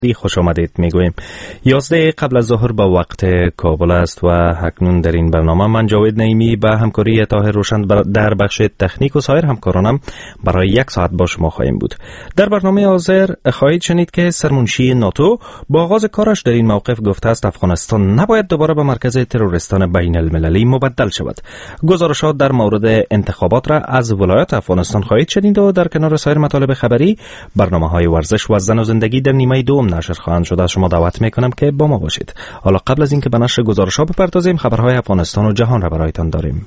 خوش آمدید میگوییم. 11 قبل از ظهر با وقت کابل است و اکنون در این برنامه من جاوید نعیمی به همکاری طاهر روشن در بخش تکنیک و سایر همکارانم برای 1 ساعت با شما خواهیم بود. در برنامه حاضر خواهید شنید که سرمنشی ناتو با آغاز کارش در این موقف گفته است افغانستان نباید دوباره به مرکز تروریستان بین المللی مبدل شود. گزارشات در مورد انتخابات را از ولایت افغانستان خواهید شنید و در کنار سایر مطالب خبری برنامه‌های ورزش و زن و زندگی در نیمه دوم نشر خواهند شد. از شما دعوت میکنم که با ما باشید. حالا قبل از اینکه به نشر گزارش‌ها بپردازیم خبرهای افغانستان و جهان را برایتان داریم.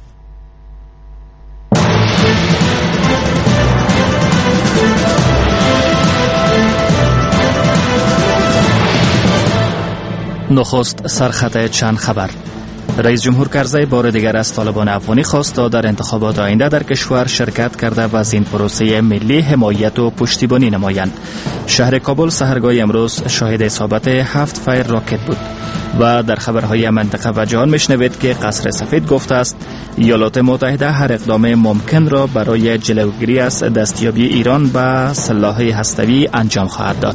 نخست سرخط چند خبر. رئیس جمهور کرزی بار دیگر از طالبان افغانی خواست تا در انتخابات آینده در کشور شرکت کرده و از این پروسه ملی حمایت و پشتیبانی نمایند. شهر کابل سحرگاه امروز شاهد اصابت 7 فایر راکت بود. و در خبرهای منطقه و جهان میشنوید که قصر سفید گفته است ایالات متحده هر اقدام ممکن را برای جلوگیری از دستیابی ایران به سلاح هسته‌ای انجام خواهد داد.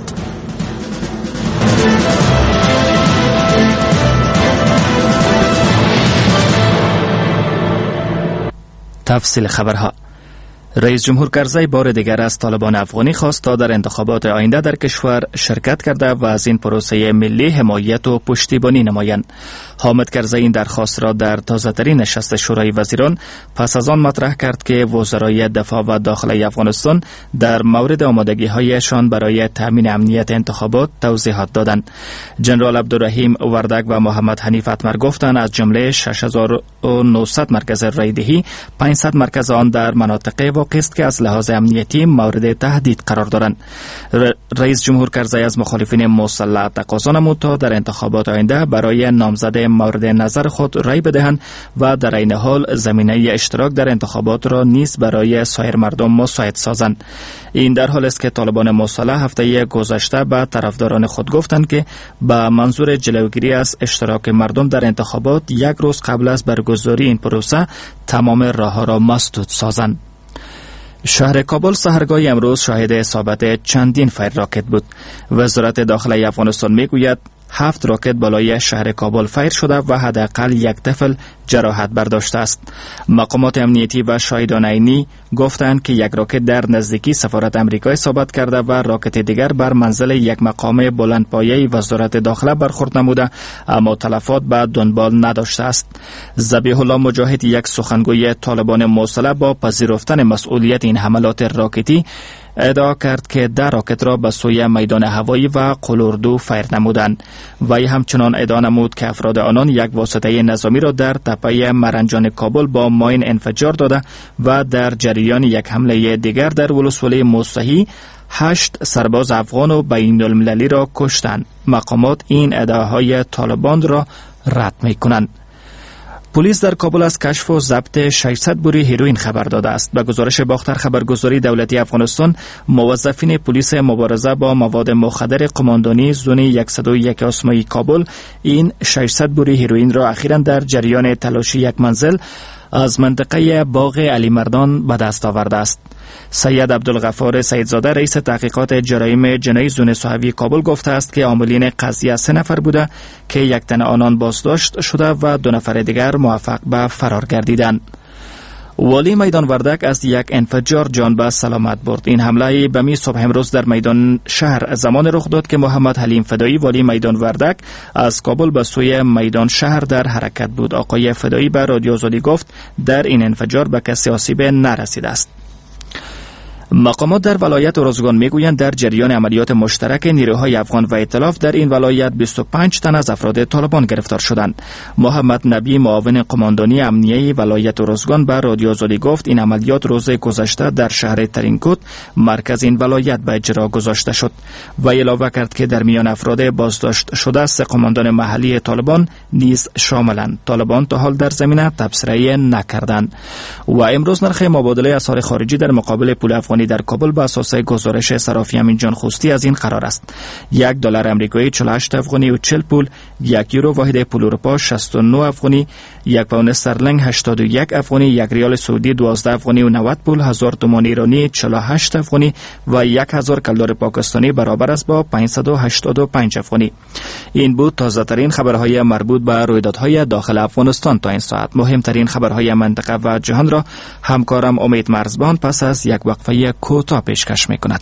تفصیل خبرها. رئیس جمهور کرزی بار دیگر از طالبان افغانی خواست تا در انتخابات آینده در کشور شرکت کرده و از این پروسه ملی حمایت و پشتیبانی نمایند. حامد کرزی این درخواست را در تازه‌ترین نشست شورای وزیران پس از آن مطرح کرد که وزرای دفاع و داخلی افغانستان در مورد آمادگی‌هایشان برای تامین امنیت انتخابات توضیحات دادند. جنرال عبدالرحیم وردک و محمد حنیف اتمر گفتند از جمله 6900 مرکز رایدهی 500 مرکز آن در مناطق واقع است که از لحاظ امنیتی مورد تهدید قرار دارند. رئیس جمهور کرزی از مخالفین مسلح تقاضا نمود تا در انتخابات آینده برای نامزد مورد نظر خود رای بدهند و در این حال زمینه اشتراک در انتخابات را نیز برای سایر مردم مساعد سازند. این در حال است که طالبان مسلح هفته گذشته به طرفداران خود گفتند که به منظور جلوگیری از اشتراک مردم در انتخابات 1 روز قبل از برگزاری این پروسه تمام راه‌ها را مسدود سازند. شهر کابل سحرگاه امروز شاهد اصابت چندین فایر راکت بود. وزارت داخلی افغانستان میگوید 7 راکت بالای شهر کابل فایر شده و حداقل 1 طفل جراحت برداشته است. مقامات امنیتی و شاهدان عینی گفتند که 1 راکت در نزدیکی سفارت آمریکا اصابت کرده و راکت دیگر بر منزل 1 مقام بلندپایه وزارت داخله برخورد نموده اما تلفات به دنبال نداشته است. ذبیح الله مجاهد یک سخنگوی طالبان مسلح با پذیرفتن مسئولیت این حملات راکتی ادعا کرد که در راکت را به سوی میدان هوایی و قلوردو فایر نمودند. وی همچنان ادعا نمود که افراد آنان 1 واسطه نظامی را در تپه مرنجان کابل با ماین انفجار داده و در جریان 1 حمله دیگر در ولسوالی موسهی 8 سرباز افغان و بین المللی را کشتند. مقامات این ادعاهای طالبان را رد می‌کنند. پلیس در کابل از کشف و ضبط 600 بوری هیروئین خبر داده است. به گزارش باختر خبرگزاری دولتی افغانستان، موظفین پلیس مبارزه با مواد مخدر قماندانی زون 101 آسمایی کابل این 600 بوری هیروئین را اخیراً در جریان تلاشی 1 منزل از منطقه باغ علی مردان به دست آورده است. سید عبدالغفار سیدزاده رئیس تحقیقات جرایم جنایی زون صحوی کابل گفته است که عاملین قضیه 3 نفر بوده که 1 تن آنان بازداشت شده و 2 نفر دیگر موفق به فرار گردیدند. والی میدان وردک از 1 انفجار جان به سلامت برد. این حمله بمی صبح امروز در میدان شهر زمان رخ داد که محمد حلیم فدایی والی میدان وردک از کابل به سوی میدان شهر در حرکت بود. آقای فدایی به رادیو آزادی گفت در این انفجار به کسی آسیب نرسیده است. مقامات در ولایت اروزگان میگویند در جریان عملیات مشترک نیروهای افغان و ائتلاف در این ولایت 25 تن از افراد طالبان گرفتار شدند. محمد نبی معاون قماندانی امنیه ولایت اروزگان به رادیو آزادی گفت این عملیات روز گذشته در شهر ترینکوت مرکز این ولایت به اجرا گذاشته شد و علاوه کرد که در میان افراد بازداشت شده 3 قماندان محلی طالبان نیز شاملند. طالبان تا حال در زمینه تبصره نکردند. و امروز نرخ مبادله اسعار خارجی در مقابل پول افغانی افغانی در کابل به اساس گزارش صرافی امین جان خوستی از این قرار است: $1 آمریکایی 48 افغانی و 40 پول، 1 یورو واحد پول اروپا 69 افغانی، 1 پوند استرلینگ 81 افغانی، 1 ریال سعودی 12 افغانی و 90 پول، 1000 تومان ایرانی 48 افغانی و 1000 کلدار پاکستانی برابر است با 585 افغانی. این بود تازه ترین خبرهای مربوط به رویدادهای داخل افغانستان تا این ساعت. مهمترین خبرهای منطقه و جهان را همکارم امید مرزبان پس از یک وقفه کوتاه پیشکش می‌کند.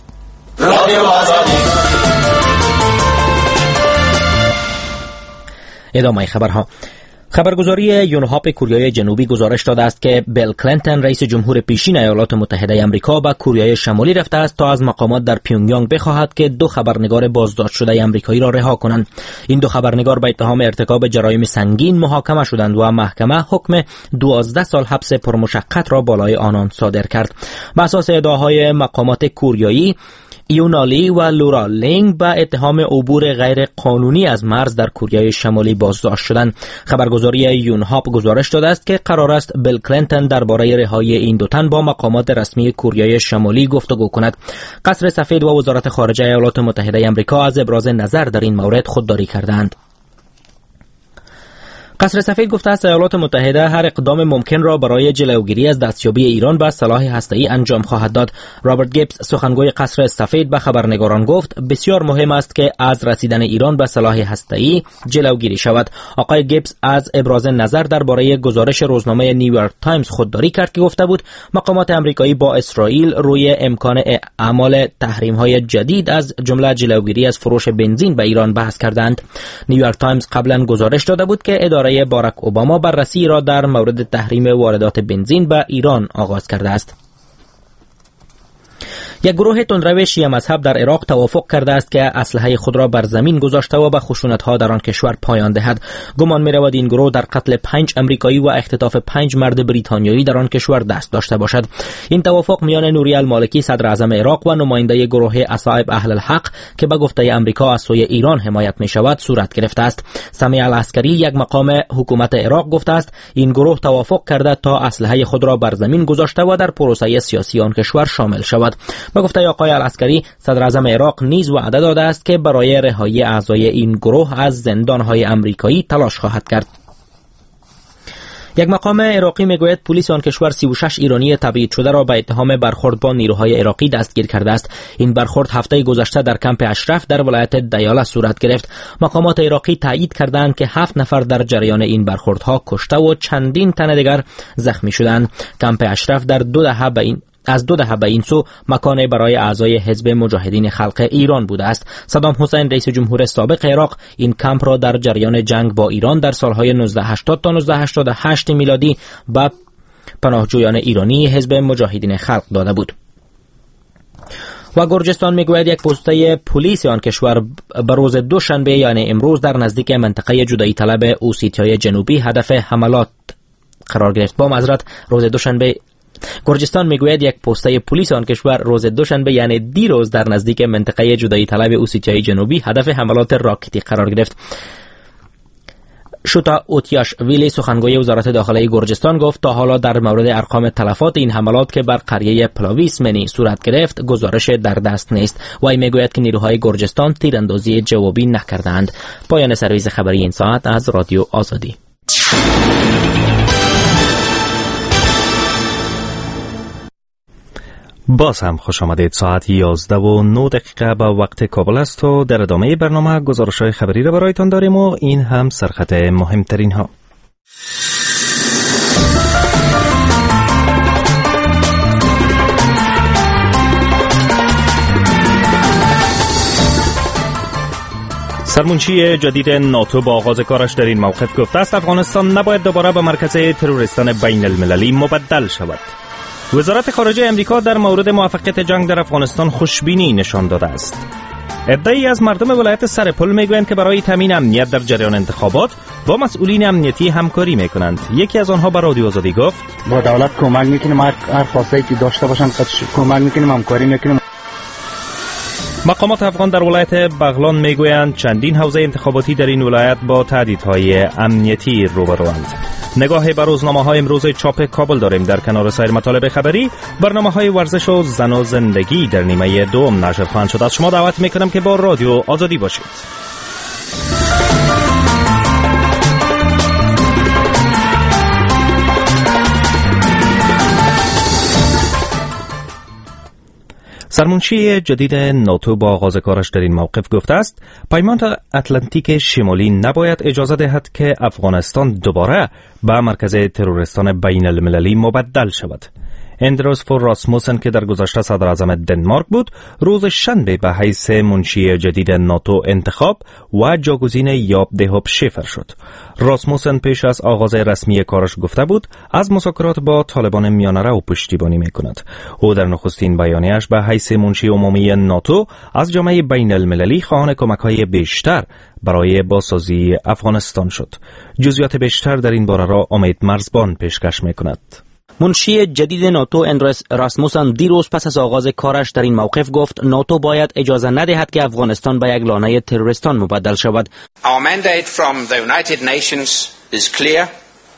ادامه خبرها. خبرگزاری یونهاپ کوریای جنوبی گزارش داده است که بیل کلینتون رئیس جمهور پیشین ایالات متحده آمریکا به کوریای شمالی رفته است تا از مقامات در پیونگیانگ بخواهد که 2 خبرنگار بازداشت شده آمریکایی را رها کنند. این 2 خبرنگار به اتهام ارتکاب جرایم سنگین محاکمه شدند و محکمه حکم 12 سال حبس پرمشقت را بالای آنان صادر کرد. بر اساس ادعاهای مقامات کوریایی، ایونالی و لورا لینگ به اتهام عبور غیر قانونی از مرز در کوریای شمالی بازداشت شدند. خبرگزاری یونهاپ گزارش داده است که قرار است بیل کلینتون درباره رهایی این 2 تن با مقامات رسمی کوریای شمالی گفتگو کند. قصر سفید و وزارت خارجه ایالات متحده آمریکا از ابراز نظر در این مورد خودداری کردند. قصر سفید گفته است ایالات متحده هر اقدام ممکن را برای جلوگیری از دستیابی ایران به سلاح هسته‌ای انجام خواهد داد. رابرت گیبز سخنگوی قصر سفید به خبرنگاران گفت بسیار مهم است که از رسیدن ایران به سلاح هسته‌ای جلوگیری شود. آقای گیبز از ابراز نظر درباره گزارش روزنامه نیویورک تایمز خودداری کرد که گفته بود مقامات آمریکایی با اسرائیل روی امکان اعمال تحریم‌های جدید از جمله جلوگیری از فروش بنزین به ایران بحث کردند. نیویورک تایمز قبلا گزارش داده بود که اداره باراک اوباما بررسی را در مورد تحریم واردات بنزین به ایران آغاز کرده است. یک گروه تندرو شیعه مذهب در عراق توافق کرده است که اسلحه خود را بر زمین گذاشته و به خشونت‌ها در آن کشور پایان دهد. گمان می‌رود این گروه در قتل 5 امریکایی و اختطاف 5 مرد بریتانیایی در آن کشور دست داشته باشد. این توافق میان نوری المالکی صدر اعظم عراق و نماینده گروه اصحاب اهل الحق که به گفته امریکا از سوی ایران حمایت می‌شود صورت گرفته است. سمیع العسکری یک مقام حکومت عراق گفته است این گروه توافق کرده تا اسلحه خود را بر زمین گذاشته و در پروسه سیاسی آن کشور شامل شود. با گفته آقای العسکری صدر اعظم عراق نیز وعده داده است که برای رهایی اعضای این گروه از زندان‌های امریکایی تلاش خواهد کرد. یک مقام عراقی میگوید پلیس آن کشور 36 ایرانی تبعید شده را به اتهام برخورد با نیروهای عراقی دستگیر کرده است. این برخورد هفته گذشته در کمپ اشرف در ولایت دیاله صورت گرفت. مقامات عراقی تایید کردند که 7 نفر در جریان این برخوردها کشته و چندین تن دیگر زخمی شدند. کمپ اشرف در 2 دهه از 2 دهه به این سو مکانی برای اعضای حزب مجاهدین خلق ایران بوده است. صدام حسین رئیس جمهور سابق عراق این کمپ را در جریان جنگ با ایران در سالهای 1980 تا 1988 میلادی به پناهجویان ایرانی حزب مجاهدین خلق داده بود. و گرجستان میگوید یک پسته پلیس آن کشور به روز دوشنبه یعنی امروز در نزدیک منطقه جدایی طلب اوسیتیای جنوبی هدف حملات قرار گرفت. با معذرت روز دوشنبه گرجستان میگوید یک پسته پلیس آن کشور روز دوشنبه یعنی دیروز در نزدیک منطقه جدایی طلب اوسیتیای جنوبی هدف حملات راکتی قرار گرفت. شوتا اوتیاش ویلی سخنگوی وزارت داخلی گرجستان گفت تا حالا در مورد ارقام تلفات این حملات که بر قریه پلاویسمنی صورت گرفت گزارش در دست نیست. وی میگوید که نیروهای گرجستان تیراندازی جوابی نکردند. پایان سرویس خبری این ساعت از رادیو آزادی. باز هم خوش آمدید. ساعت 11:09 به وقت کابل است و در ادامه برنامه گزارش‌های خبری را برایتان داریم و این هم سرخط مهمترین ها. سرمنشی جدید ناتو با آغاز کارش در این موقف گفته است افغانستان نباید دوباره به مرکز تروریستان بین المللی مبدل شود. وزارت خارجه امریکا در مورد موفقیت جنگ در افغانستان خوشبینی نشان داده است. عده‌ای از مردم ولایت سرپل میگویند که برای تامین امنیت در جریان انتخابات با مسئولین امنیتی همکاری میکنند. یکی از آنها به رادیو آزادی گفت با دولت کمک میکنیم، هر خواسته‌ای که داشته باشن کمک میکنیم، همکاری میکنیم. مقامات افغان در ولایت بغلان میگویند چندین حوزه انتخاباتی در این ولایت با تهدیدهای امنیتی روبروند. نگاهی بر روزنامه‌های امروز چاپ کابل داریم. در کنار سایر مطالب خبری، برنامه‌های ورزش و زن و زندگی در نیمه دوم نشر خواهند شد. از شما دعوت می‌کنم که با رادیو آزادی باشید. سرمنشی جدید ناتو با آغاز کارش در این موقف گفته است پیمان اتلانتیک شمالی نباید اجازه دهد که افغانستان دوباره به مرکز تروریستان بین المللی مبدل شود. اندروس فور راسموسن که در گذشته صدر اعظم دنمارک بود، روز شنبه به حیث منشی جدید ناتو انتخاب و جاگزین یاب دهوب شیفر شد. راسموسن پیش از آغاز رسمی کارش گفته بود از مذاکرات با طالبان میانه‌رو پشتیبانی میکند. او در نخستین بیانیه‌اش به حیث منشی عمومی ناتو از جامعه بین المللی خواهان کمک‌های بیشتر برای بازسازی افغانستان شد. جزئیات بیشتر در این باره را امید مرزبان پیشکش میکند. منشی جدید ناتو اندروس راسموسن دیروز پس از آغاز کارش در این موقف گفت ناتو باید اجازه ندهد که افغانستان به یک لانه تروریستان مبدل شود. Our mandate from the United Nations is clear.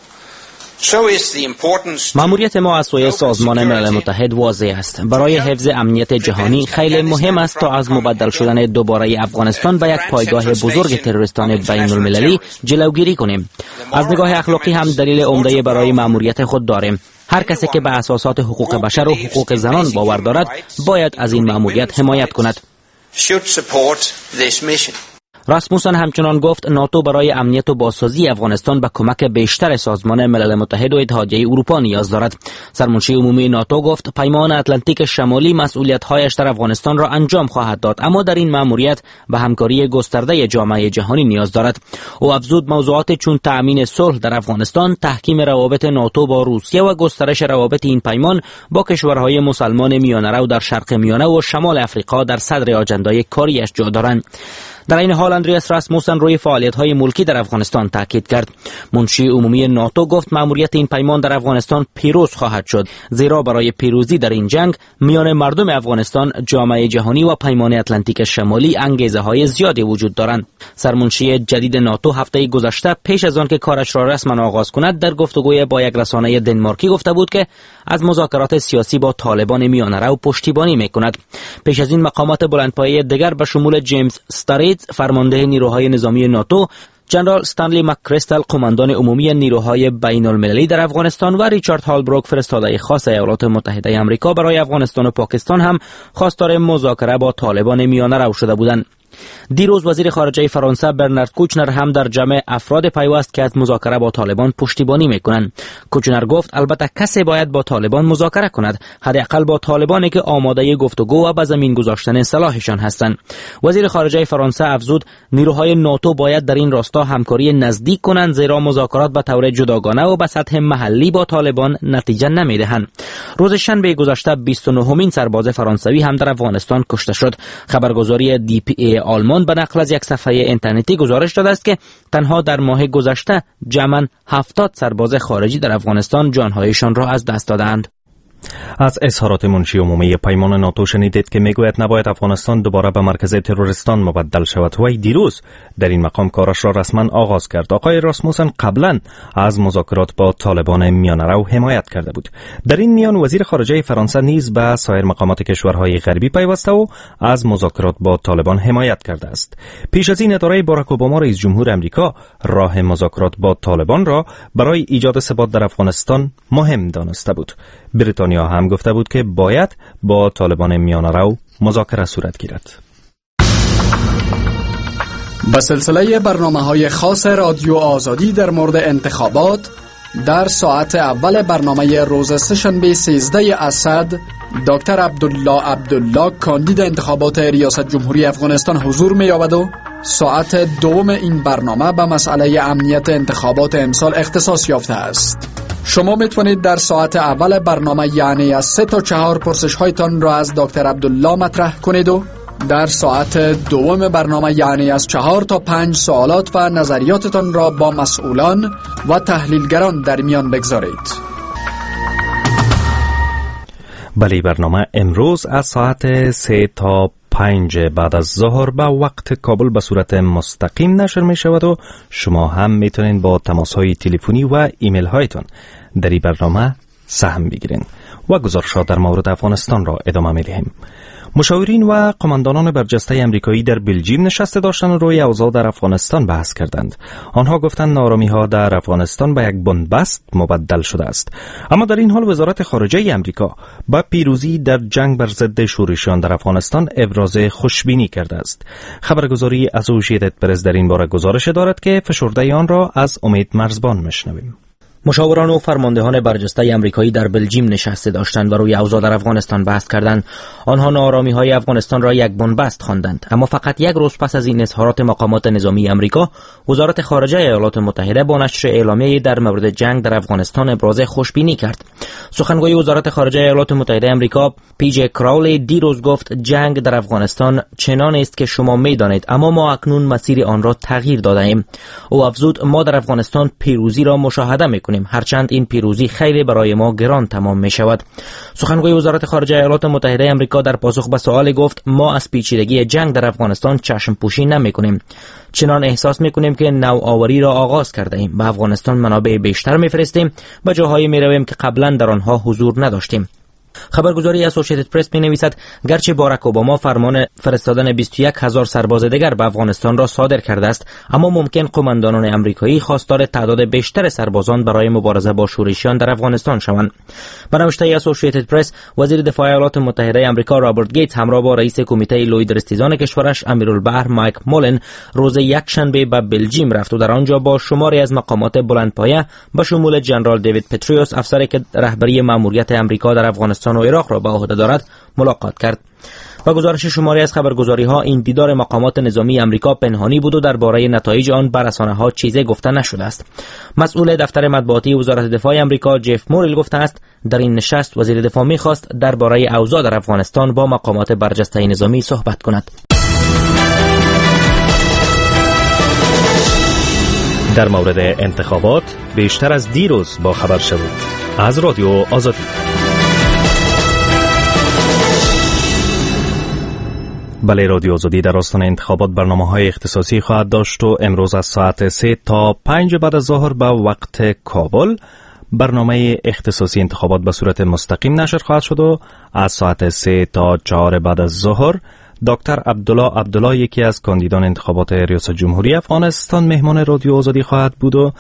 مأموریت ما از سوی سازمان ملل متحد واضح است. برای حفظ امنیت جهانی خیلی مهم است تا از مبدل شدن دوباره افغانستان به یک پایگاه بزرگ تروریستان بین المللی جلوگیری کنیم. از نگاه اخلاقی هم دلیل عمده برای مأموریت خود داریم. هر کسی که به اساسات حقوق بشر و حقوق زنان باور دارد باید از این مأموریت حمایت کند. راسموسن همچنان گفت ناتو برای امنیت و بازسازی افغانستان به کمک بیشتر سازمان ملل متحد و اتحادیه اروپا نیاز دارد. سرمنشی عمومی ناتو گفت پیمان اتلانتیک شمالی مسئولیت‌هایش در افغانستان را انجام خواهد داد، اما در این مأموریت به همکاری گسترده جامعه جهانی نیاز دارد. او افزود موضوعات چون تأمین صلح در افغانستان، تحکیم روابط ناتو با روسیه و گسترش روابط این پیمان با کشورهای مسلمان میانه‌رو در شرق میانه و شمال افریقا در صدر آجندای کاریش جا دارند. در این حال اندریاس راسموسن روی فعالیت‌های ملکی در افغانستان تاکید کرد. منشی عمومی ناتو گفت مأموریت این پیمان در افغانستان پیروز خواهد شد، زیرا برای پیروزی در این جنگ میان مردم افغانستان، جامعه جهانی و پیمان اتلانتیک شمالی انگیزه‌های زیادی وجود دارند. سرمنشی جدید ناتو هفته گذشته پیش از آن که کارش را رسما آغاز کند در گفتگوی با یک رسانه دنمارکی گفته بود که از مذاکرات سیاسی با طالبان میانه‌رو پشتیبانی می‌کند. پیش از این مقامات بلندپایه دیگر به شمول جیمز استاریت فرمانده نیروهای نظامی ناتو، جنرال استنلی مک‌کریستال قماندان عمومی نیروهای بین المللی در افغانستان و ریچارد هالبروک فرستاده خاص ایالات متحده آمریکا برای افغانستان و پاکستان هم خواستار مذاکره با طالبان میانه‌رو شده بودند. دیروز وزیر خارجه فرانسه برنارد کوچنر هم در جمع افراد پیوست که از مذاکره با طالبان پشتیبانی میکنند. کوچنر گفت البته کسی باید با طالبان مذاکره کند، حداقل با طالبانی که آماده گفتگو و به زمین گذاشتن سلاحشان هستند. وزیر خارجه فرانسه افزود نیروهای ناتو باید در این راستا همکاری نزدیک کنند، زیرا مذاکرات به طور جداگانه و به سطح محلی با طالبان نتیجه نمیدهند. روز شنبه گذشته 29مین سرباز فرانسوی هم در افغانستان کشته شد. خبرگزاری DPA آلمان به نقل از یک صفحه اینترنتی گزارش داده است که تنها در ماه گذشته جمعاً 70 سرباز خارجی در افغانستان جانهایشان را از دست دادند. از اظهارات منشی عمومی پیمان ناتو شنیدید که میگوید نباید افغانستان دوباره به مرکز تروریستان مبدل شود. و دیروز در این مقام کارش را رسما آغاز کرد. آقای راسموسن قبلا از مذاکرات با طالبان میانه‌رو حمایت کرده بود. در این میان وزیر خارجه فرانسه نیز به سایر مقامات کشورهای غربی پیوسته و از مذاکرات با طالبان حمایت کرده است. پیش از این اداره باراک اوباما رئیس جمهور آمریکا راه مذاکرات با طالبان را برای ایجاد ثبات در افغانستان مهم دانسته بود. بریتانیا هم گفته بود که باید با طالبان میانه‌رو مذاکره صورت گیرد. به سلسله برنامه‌های خاص رادیو آزادی در مورد انتخابات در ساعت اول برنامه روز سه‌شنبه 13 اسد دکتر عبدالله کاندید انتخابات ریاست جمهوری افغانستان حضور می‌یابد و ساعت دوم این برنامه به مسئله امنیت انتخابات امسال اختصاص یافته است. شما میتونید در ساعت اول برنامه یعنی از 3 تا 4 پرسش هایتان را از دکتر عبدالله مطرح کنید و در ساعت دوم برنامه یعنی از 4 تا 5 سوالات و نظریاتتان را با مسئولان و تحلیلگران در میان بگذارید. بله، برنامه امروز از ساعت 3 تا 5 بعد از ظهر به وقت کابل به صورت مستقیم نشر می شود و شما هم میتونین با تماس های تلفنی و ایمیل هایتون در این برنامه سهم بگیرین و گزارشات در مورد افغانستان را ادامه می دهیم. مشاورین و قماندانان برجسته امریکایی در بلژیم نشسته داشتند و روی اوضاع در افغانستان بحث کردند. آنها گفتند نارامی ها در افغانستان به یک بنبست مبدل شده است. اما در این حال وزارت خارجه امریکا با پیروزی در جنگ بر ضد شورشیان در افغانستان ابراز خوشبینی کرده است. خبرگزاری اسوسییتد پرس در این باره گزارش دارد که فشرده آن را از امید مرزبان میشنویم. مشاوران و فرماندهان برجسته امریکایی در بلژیم نشسته داشتند و روی اوضاع در افغانستان بحث کردند. آنها ناآرامی‌های افغانستان را یک بنبست خواندند. اما فقط یک روز پس از این اظهارات مقامات نظامی امریکا، وزارت خارجه ایالات متحده با نشر اعلامیه‌ای در مورد جنگ در افغانستان ابراز خوشبینی کرد. سخنگوی وزارت خارجه ایالات متحده امریکا پی جی کراولی دیروز گفت جنگ در افغانستان چنان است که شما می‌دانید، اما ما اکنون مسیر آن را تغییر داده‌ایم. او افزود ما در افغانستان پیروزی را مشاهده می‌کنیم، هرچند این پیروزی خیلی برای ما گران تمام می شود. سخنگوی وزارت خارجه ایالات متحده امریکا در پاسخ به سوال گفت ما از پیچیدگی جنگ در افغانستان چشم پوشی نمی کنیم. چنان احساس می کنیم که نوآوری را آغاز کرده ایم. به افغانستان منابع بیشتر می فرستیم، به جاهایی می رویم که قبلا در آنها حضور نداشتیم. خبرگزاری اسوسییتد پرس می نویسد گرچه باراک اوباما فرمان فرستادن 21,000 سرباز دیگر به افغانستان را صادر کرده است، اما ممکن قماندانان امریکایی خواستار تعداد بیشتر سربازان برای مبارزه با شورشیان در افغانستان شوند. به نوشته اسوسییتد پرس، وزیر دفاع ایالات متحده آمریکا رابرت گیتس همراه با رئیس کمیته لوی درستیزان کشورش امیرالبحر مایک مولن روز یکشنبه به بلژیم رفت و در آنجا با شماری از مقامات بلندپایه به شمول جنرال دیوید پتریوس، افسری که رهبری ماموریت امریکا در افغانستان و عراق را به عهده دارد، ملاقات کرد. با گزارش شماری از خبرگزاری‌ها، این دیدار مقامات نظامی امریکا پنهانی بود و درباره نتایج آن به رسانه‌ها چیزی گفته نشده است. مسئول دفتر مطبوعاتی وزارت دفاع امریکا جف موریل گفته است در این نشست وزیر دفاع می‌خواست درباره اوضاع در افغانستان با مقامات برجسته نظامی صحبت کند. در مورد انتخابات بیشتر از دیروز با خبر شوید از رادیو آزادی. بله، رادیو آزادی در آستان انتخابات برنامه‌های اختصاصی خواهد داشت و امروز از ساعت 3 تا 5 بعد از ظهر به وقت کابل برنامه اختصاصی انتخابات به صورت مستقیم نشر خواهد شد و از ساعت 3 تا 4 بعد از ظهر دکتر عبدالله یکی از کاندیدان انتخابات ریاست جمهوری افغانستان مهمان رادیو آزادی خواهد بود و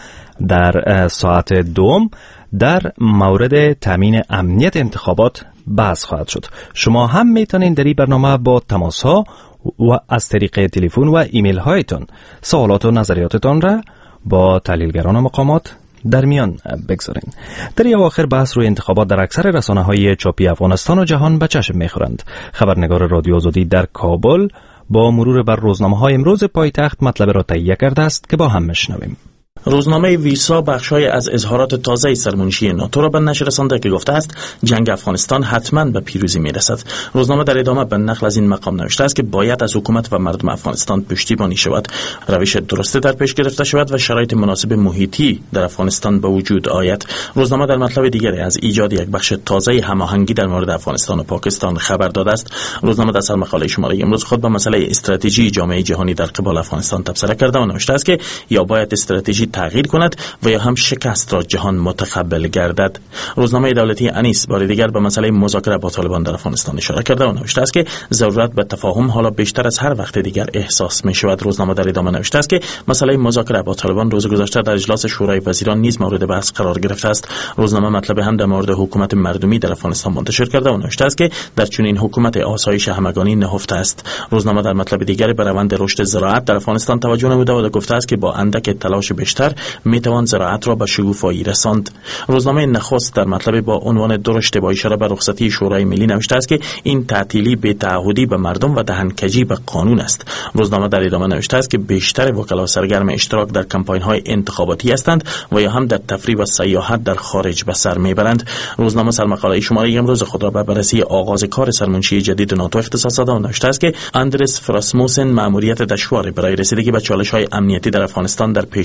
در ساعت 2 در مورد تامین امنیت انتخابات بحث خواهد شد. شما هم میتونین در این برنامه با تماس ها و از طریق تلفن و ایمیل هایتون سوالات و نظریاتتان را با تحلیلگران و مقامات در میان بگذارین. در این اواخر بحث روی انتخابات در اکثر رسانه‌های چاپی افغانستان و جهان به چشم میخورند. خبرنگار رادیو آزادی در کابل با مرور بر روزنامه‌های امروز پایتخت مطلب را تهیه کرده است که با هم میشنویم. روزنامه ویسا بخشای از اظهارات تازه سرمنشی ناتو را به نشر رسانده که گفته است جنگ افغانستان حتما به پیروزی میرسد. روزنامه در ادامه به نقل از این مقام نوشته است که باید از حکومت و مردم افغانستان پشتیبانی شود، روش درسته در پیش گرفته شود و شرایط مناسب محیطی در افغانستان به وجود آید. روزنامه در مطلب دیگری از ایجاد یک بخش تازه هماهنگی در مورد افغانستان و پاکستان خبر داده است. روزنامه در سرمقاله شماره امروز خود به مسئله استراتژی جامعه جهانی در قبال افغانستان تبصره کرده و نوشته است که یا باید استراتژی تغییر کند و یا هم شکست را جهان متقبل گردد. روزنامه دولتی انیس بار دیگر به مسئله مذاکره با طالبان در افغانستان اشاره کرده و نوشته است که ضرورت به تفاهم حالا بیشتر از هر وقت دیگر احساس می شود. روزنامه در ادامه نوشته است که مسئله مذاکره با طالبان روز گذشته در اجلاس شورای وزیران نیز مورد بحث قرار گرفته است. روزنامه مطلب هم در مورد حکومت مردمی در افغانستان منتشر کرده و نوشته است که در چنین حکومت آسایش همگانی نهفته است. روزنامه در مطلب دیگر به روند رشد زراعت در افغانستان توجه نموده و گفته است که با اندک تلاش بیشتر میتوان زراعت را به شکوفایی رساند. روزنامه نخست در مطلب با عنوان درشت با اشاره به رخصتی شورای ملی نوشته است که این تعطیلی بی‌تعهدی به مردم و دهنکجی به قانون است. روزنامه در ادامه نوشته است که بیشتر وکلا سرگرم اشتراک در کمپاین‌های انتخاباتی هستند و یا هم در تفریح و سیاحت در خارج به سر میبرند. روزنامه سرمقاله شماره امروز خود را به بررسی آغاز کار سرمنشی جدید ناتو اختصاص داده و نوشته است که اندرس فراسموسن مأموریت دشواری برای رسیدگی به چالش‌های امنیتی در افغانستان در پیش رو دارد.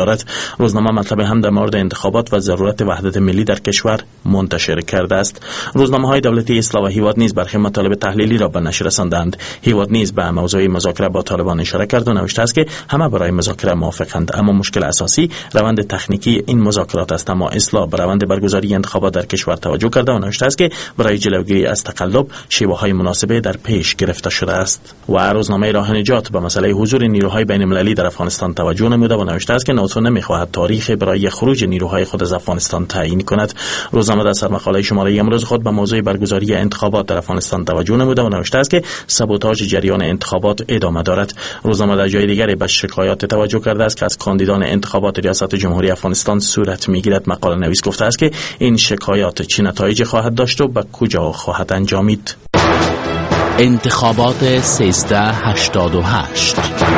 دارد. روزنامه مطلب هم در مورد انتخابات و ضرورت وحدت ملی در کشور منتشر کرده است. روزنامه‌های دولتی اصلاح و هیواد نیز برخی مطالب تحلیلی را به نشر رساندند. هیواد نیز به موضوع مذاکره با طالبان اشاره کرد و نوشته است که همه برای مذاکره موافقند، اما مشکل اساسی روند تکنیکی این مذاکرات است. اما اصلاح به روند برگزاری انتخابات در کشور توجه کرده و نوشته است که برای جلوگیری از تقلب شیوه‌های مناسبه در پیش گرفته شده است. و روزنامه راه نجات به مسئله حضور نیروهای بین‌المللی در افغانستان توجه نموده و نوشته است که ناتو نمی‌خواهد تاریخ برای خروج نیروهای خود از افغانستان تعیین کند. روزنامه در سرمقاله شماره امروز خود به موضوع برگزاری انتخابات در افغانستان توجه نموده و نوشته است که سابوتاژ جریان انتخابات ادامه دارد. روزنامه در جای دیگری به شکایات توجه کرده است که از کاندیدان انتخابات ریاست جمهوری افغانستان صورت می‌گیرد. مقاله نویس گفته است که این شکایات چه نتایجی خواهد داشت و به کجا خواهد انجامید. انتخابات 1388.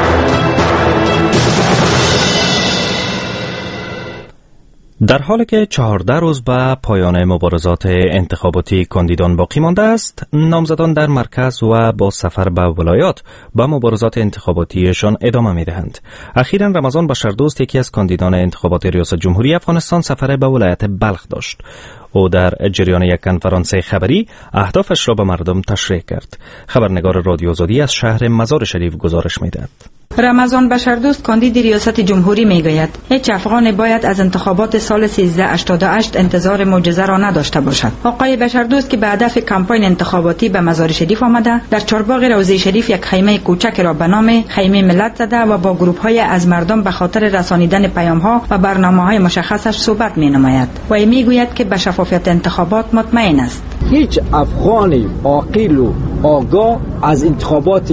در حالی که 14 روز به پایان مبارزات انتخاباتی کاندیدان باقی مانده است، نامزدان در مرکز و با سفر به ولایات به مبارزات انتخاباتیشان ادامه می‌دهند. اخیراً رمضان بشردوست، یکی از کاندیدان انتخابات ریاست جمهوری افغانستان، سفر به ولایت بلخ داشت. او در جریان یک کنفرانس خبری اهدافش را به مردم تشریح کرد. خبرنگار رادیو آزادی از شهر مزار شریف گزارش می‌دهد. رمضان بشردوست، کاندید ریاست جمهوری میگوید هیچ افغان باید از انتخابات سال 1388 انتظار معجزه را نداشته باشد. آقای بشردوست که به هدف کمپاین انتخاباتی به مزار شریف آمده، در چهارباغ روضه شریف یک خیمه کوچک را به نام خیمه ملت زده و با گروه‌های از مردم به خاطر رسانیدن پیام‌ها و برنامه‌های مشخصش صحبت می‌نماید و میگوید که به شفافیت انتخابات مطمئن است. هیچ افغانی عاقل و آگاه از انتخابات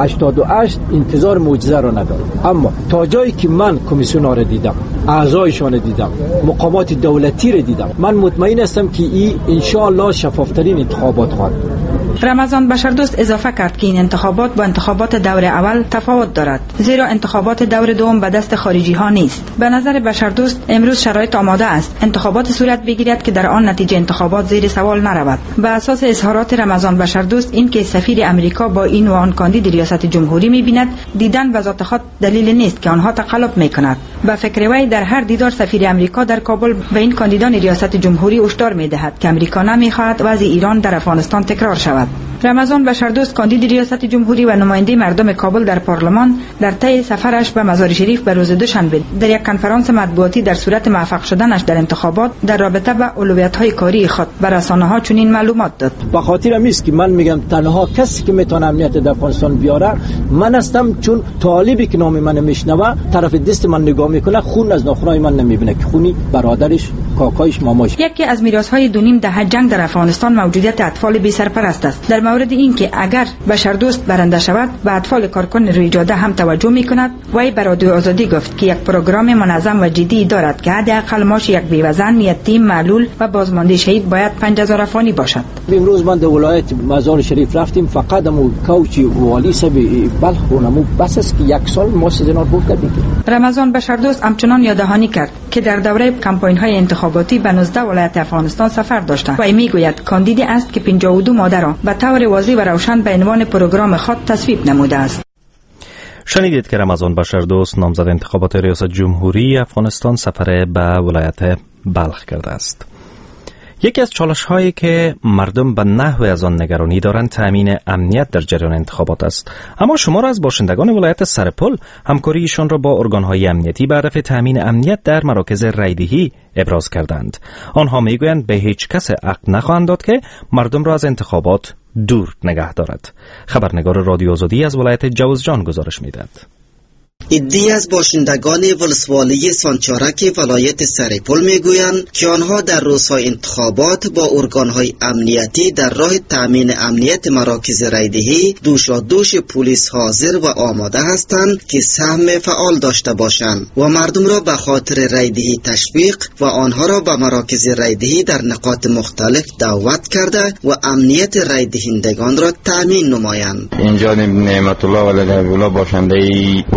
88 انتظار معجزه را ندارد. اما تا جایی که من کمیسیون‌ها را دیدم، اعضایشان دیدم، مقامات دولتی را دیدم، من مطمئن هستم که این ان شاء الله شفافترین انتخابات خواهد بود. رمضان بشردوست اضافه کرد که این انتخابات با انتخابات دور اول تفاوت دارد، زیرا انتخابات دور دوم به دست خارجی ها نیست. به نظر بشردوست امروز شرایط آماده است انتخابات صورت بگیرد که در آن نتیجه انتخابات زیر سوال نرود. به اساس اظهارات رمضان بشردوست، این که سفیر امریکا با این و آن کاندید ریاست جمهوری می‌بیند دیدن و ذات خود دلیل نیست که آنها تقلب می‌کند. به فکر وی در هر دیدار سفیر امریکا در کابل به این کاندیدان ریاست جمهوری هشدار می‌دهد که امریکا نمی‌خواهد وضع ایران در افغانستان تکرار شود. رمضان بشردوست، کاندید ریاست جمهوری و نماینده مردم کابل در پارلمان، در طی سفرش به مزار شریف به روز دوشنبه در یک کنفرانس مطبوعاتی در صورت موفق شدنش در انتخابات در رابطه با اولویت‌های کاری خود به رسانه‌ها چنین معلومات داد. به خاطر است که من میگم تنها کسی که میتونه امنیت در افغانستان بیاره من هستم، چون طالبی که نام من میشنوه طرف دست من نگاه میکنه، خون از ناخنای من نمیبینه که خونی برادرش، کاکایش، ماماش. یکی از میراث‌های 2.5 دهه جنگ در افغانستان موجودیت اطفال بی سرپرست است. در مورد این که اگر بشردوست برنده شود به اطفال کارکن روی جاده هم توجه میکند، وی به رادیو آزادی گفت که یک پروگرام منظم و جدی دارد که حداقل معاش یک بیوزن، یتیم، معلول و بازمانده شهید باید 5000 افغانی باشد. امروز من در ولایت مزار شریف رفتیم، فقط امو کوچ والی سب بلخ خونمو بس است که یک سال ما سزنار بود کردیم. رمضان بشردوست همچنان یاددهانی کرد که در دوره کمپاین‌های انتخاباتی به 19 ولایت افغانستان سفر داشته و میگوید کاندیدی است که 52 ماده را به طور واضح و روشن به عنوان پروگرام خود تصویب نموده است. شنیدید که رمضان بشردوست، نامزد انتخابات ریاست جمهوری افغانستان، سفر به ولایت بلخ کرده است. یکی از چالش هایی که مردم به نحو از آن نگرانی دارند تامین امنیت در جریان انتخابات است. اما شمار از باشندگان ولایت سرپل همکاری ایشان را با ارگان‌های امنیتی به هدف تامین امنیت در مراکز رایدهی ابراز کردند. آنها میگویند به هیچ کس حق نخواهند داد که مردم را از انتخابات دور نگه دارد. خبرنگار رادیو آزادی از ولایت جوزجان گزارش می‌دهد. عده‌ای از باشندگان ولسوالی سانچارک ولایت سرپل میگویند که آنها در روزهای انتخابات با ارگانهای امنیتی در راه تامین امنیت مراکز رایدهی دوشادوش پلیس حاضر و آماده هستند که سهم فعال داشته باشند و مردم را به خاطر رایدهی تشویق و آنها را به مراکز رایدهی در نقاط مختلف دعوت کرده و امنیت رایدهندگان را تامین نمایند. اینجا نعمت الله ولد الله باشنده ولسوالی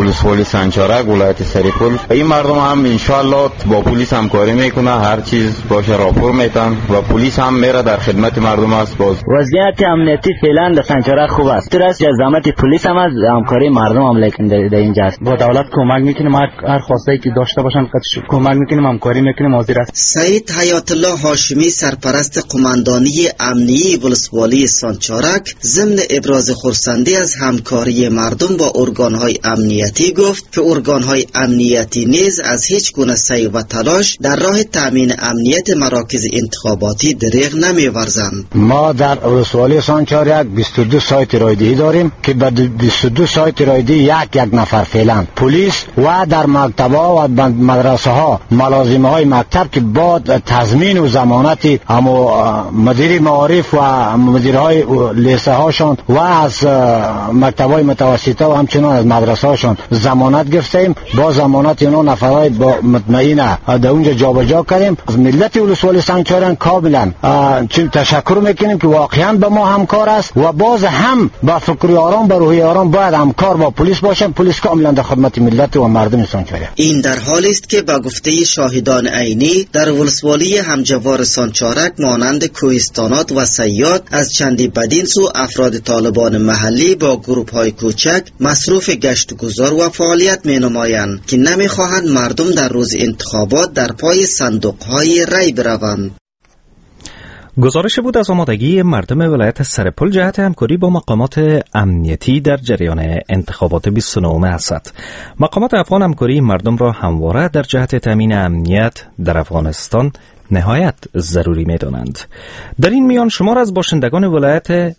سنجارک ولایت سرپل. این مردم هم انشالله با پلیس همکاری میکنه، هر چیز باشه راپور میتن و پلیس هم میره در خدمت مردم است. باز وضعیت امنیتی فعلا در سنجارک خوب است. تو راست جزامت پلیس هم از همکاری مردم هم لیکن در اینجا است. با دولت کمک میکنیم، هر خواسته که داشته باشن کمک میکنیم، همکاری میکنیم. حاضر است. سید حیات الله هاشمی سرپرست قماندانی امنیتی ولسوالی سانچارک ضمن ابراز خرسندی از همکاری مردم با ارگانهای امنیتی گفت که ارگانهای امنیتی نیز از هیچ گونه سعی و تلاش در راه تامین امنیت مراکز انتخاباتی دریغ نمی‌ورزند. ما در ولسوالی سانچارک 22 سایت رایدهی داریم که به 22 سایت رایدهی یک نفر فعلا پلیس و در مکتب‌ها و مدرسه ها ملازمه های مکتب که با تضمین و ضمانت مدیر معارف و مدیرهای لیسه هاشون و از مکتب های متوسطه و همچنان از مدرسه هاشون ضمانت گرفتیم. با ضمانت اینا نفرای با مطمئنه در اونجا جابجا کردیم. از ملت ولسوالی سانچارک کاملا چون تشکر میکنیم که واقعا به ما همکار است و باز هم با فکری آرام با روحی آرام باید همکار با پلیس باشیم. پلیس کاملا در خدمت ملت و مردم سانچارک. این در حالی است که با گفته شاهدان عینی در ولسوالی همجوار سانچارک مانند کوهستانات و سیاد از چندی بدین سو افراد طالبان محلی با گروه های کوچک مصروف گشت گذار و فعالیت می نمایند که نمی خواهند مردم در روز انتخابات در پای صندوق های رای بروند. گزارش بود از آمادگی مردم ولایت سرپل جهت همکاری با مقامات امنیتی در جریان انتخابات 29 اسد. مقامات افغان همکاری مردم را همواره در جهت تامین امنیت در افغانستان نهایت ضروری می دانند. در این میان شمار از باشندگان ولایت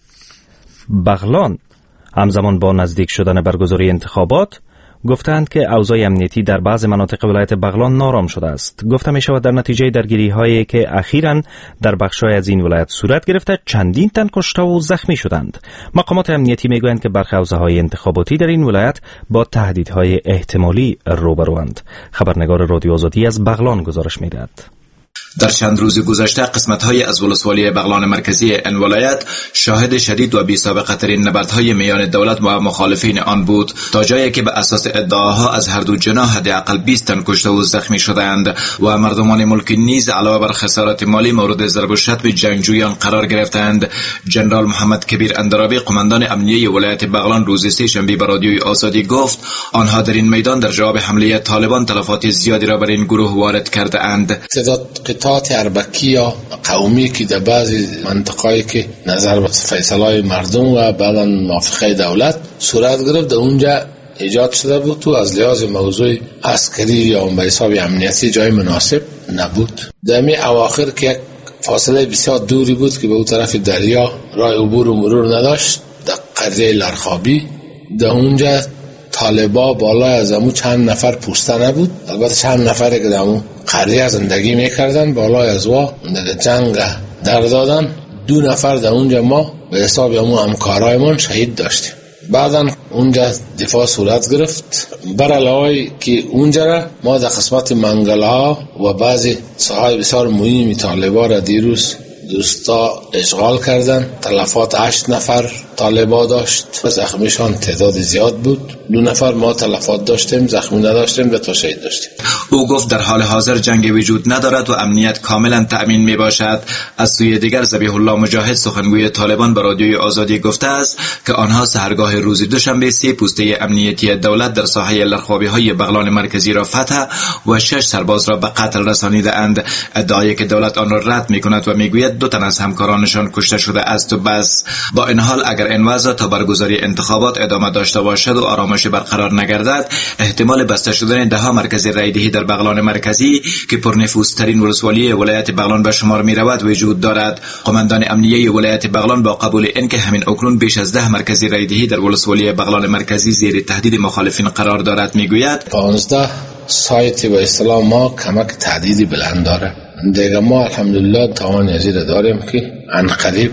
بغلان همزمان با نزدیک شدن برگزاری انتخابات گفتند که اوضاع امنیتی در بعض مناطق ولایت بغلان نارام شده است. گفته می شود در نتیجه درگیری هایی که اخیراً در بخش‌های از این ولایت صورت گرفته چندین تن کشته و زخمی شدند. مقامات امنیتی می گویند که برخی حوزه‌های انتخاباتی در این ولایت با تهدیدهای احتمالی روبروند. خبرنگار رادیو آزادی از بغلان گزارش می دهد. در چند روز گذشته قسمت‌های از ولسوالی بغلان مرکزی این ولایت شاهد شدید و بی سابقه ترین نبردهای میان دولت و مخالفین آن بود، تا جایی که به اساس ادعاها از هر دو جناح حداقل 20 تن کشته و زخمی شدند و مردمان ملکی نیز علاوه بر خسارات مالی مورد ضرب و شتم جنگجویان قرار گرفتند. جنرال محمد کبیر اندرابی قماندان امنیه ولایت بغلان روز سه‌شنبه به رادیوی آزادی گفت آنها در این میدان در جواب حمله طالبان تلفات زیادی را بر این گروه وارد کرده اند. قطعات اربکی یا قومی که در بعضی منطقه‌ای که نظر به فیصله‌های مردم و بعداً موافقه دولت صورت گرفت در اونجا ایجاد شده بود تو از لحاظ موضوع عسکری یا به حساب امنیتی جای مناسب نبود. در می اواخر که یک فاصله بسیار دوری بود که به اون طرف دریا راه عبور و مرور نداشت، در قریه لرخابی در اونجا طالبا بالای از امو چند نفر پوسته نبود. البته چند نفری که در امو قریه زندگی میکردن بالای از وا در جنگ در دادن. 2 نفر در اونجا ما به حساب امو همکارایمون شهید داشتیم. بعداً اونجا دفاع صورت گرفت. بر علاوه که اونجا را ما در قسمت منگلها و بعضی ساحای بسیار مهمی طالبا را دیروز دوستا اشغال کردن. تلفات 8 نفر طالبا داشت و زخمیشان تعداد زیاد بود. 2 نفر ما تلفات داشتیم، زخمی نداشتیم و 2 شهید داشتیم. او گفت در حال حاضر جنگ وجود ندارد و امنیت کاملا تأمین می باشد. از سوی دیگر ذبیح الله مجاهد سخنگوی طالبان به رادیوی آزادی گفته است که آنها سحرگاه روز دوشنبه 3 پوسته امنیتی دولت در ساحه لرخابی های بغلان مرکزی را فتح و 6 سرباز را به قتل رسانیده اند. ادعایی که دولت آن را رد می کند و می گوید 2 تن از همکارانشان کشته شده است و بس. با این حال اگر این وضع تا برگزاری انتخابات ادامه داشته باشد و آرامش برقرار نگردد، احتمال بسته شدن 10 مرکز رایدهی در بغلان مرکزی که پرنفوذترین ولسوالی ولایت بغلان به شمار می رود وجود دارد. قماندان امنیه ولایت بغلان با قبول اینکه همین اکنون بیش از 10 مرکز رایدهی در ولسوالی بغلان مرکزی زیر تهدید مخالفین قرار دارد میگوید 15 سایت به اصطلاح ما کمک تهدیدی بلند داره. دیگه ما الحمدلله توان ازیر داریم که عنقریب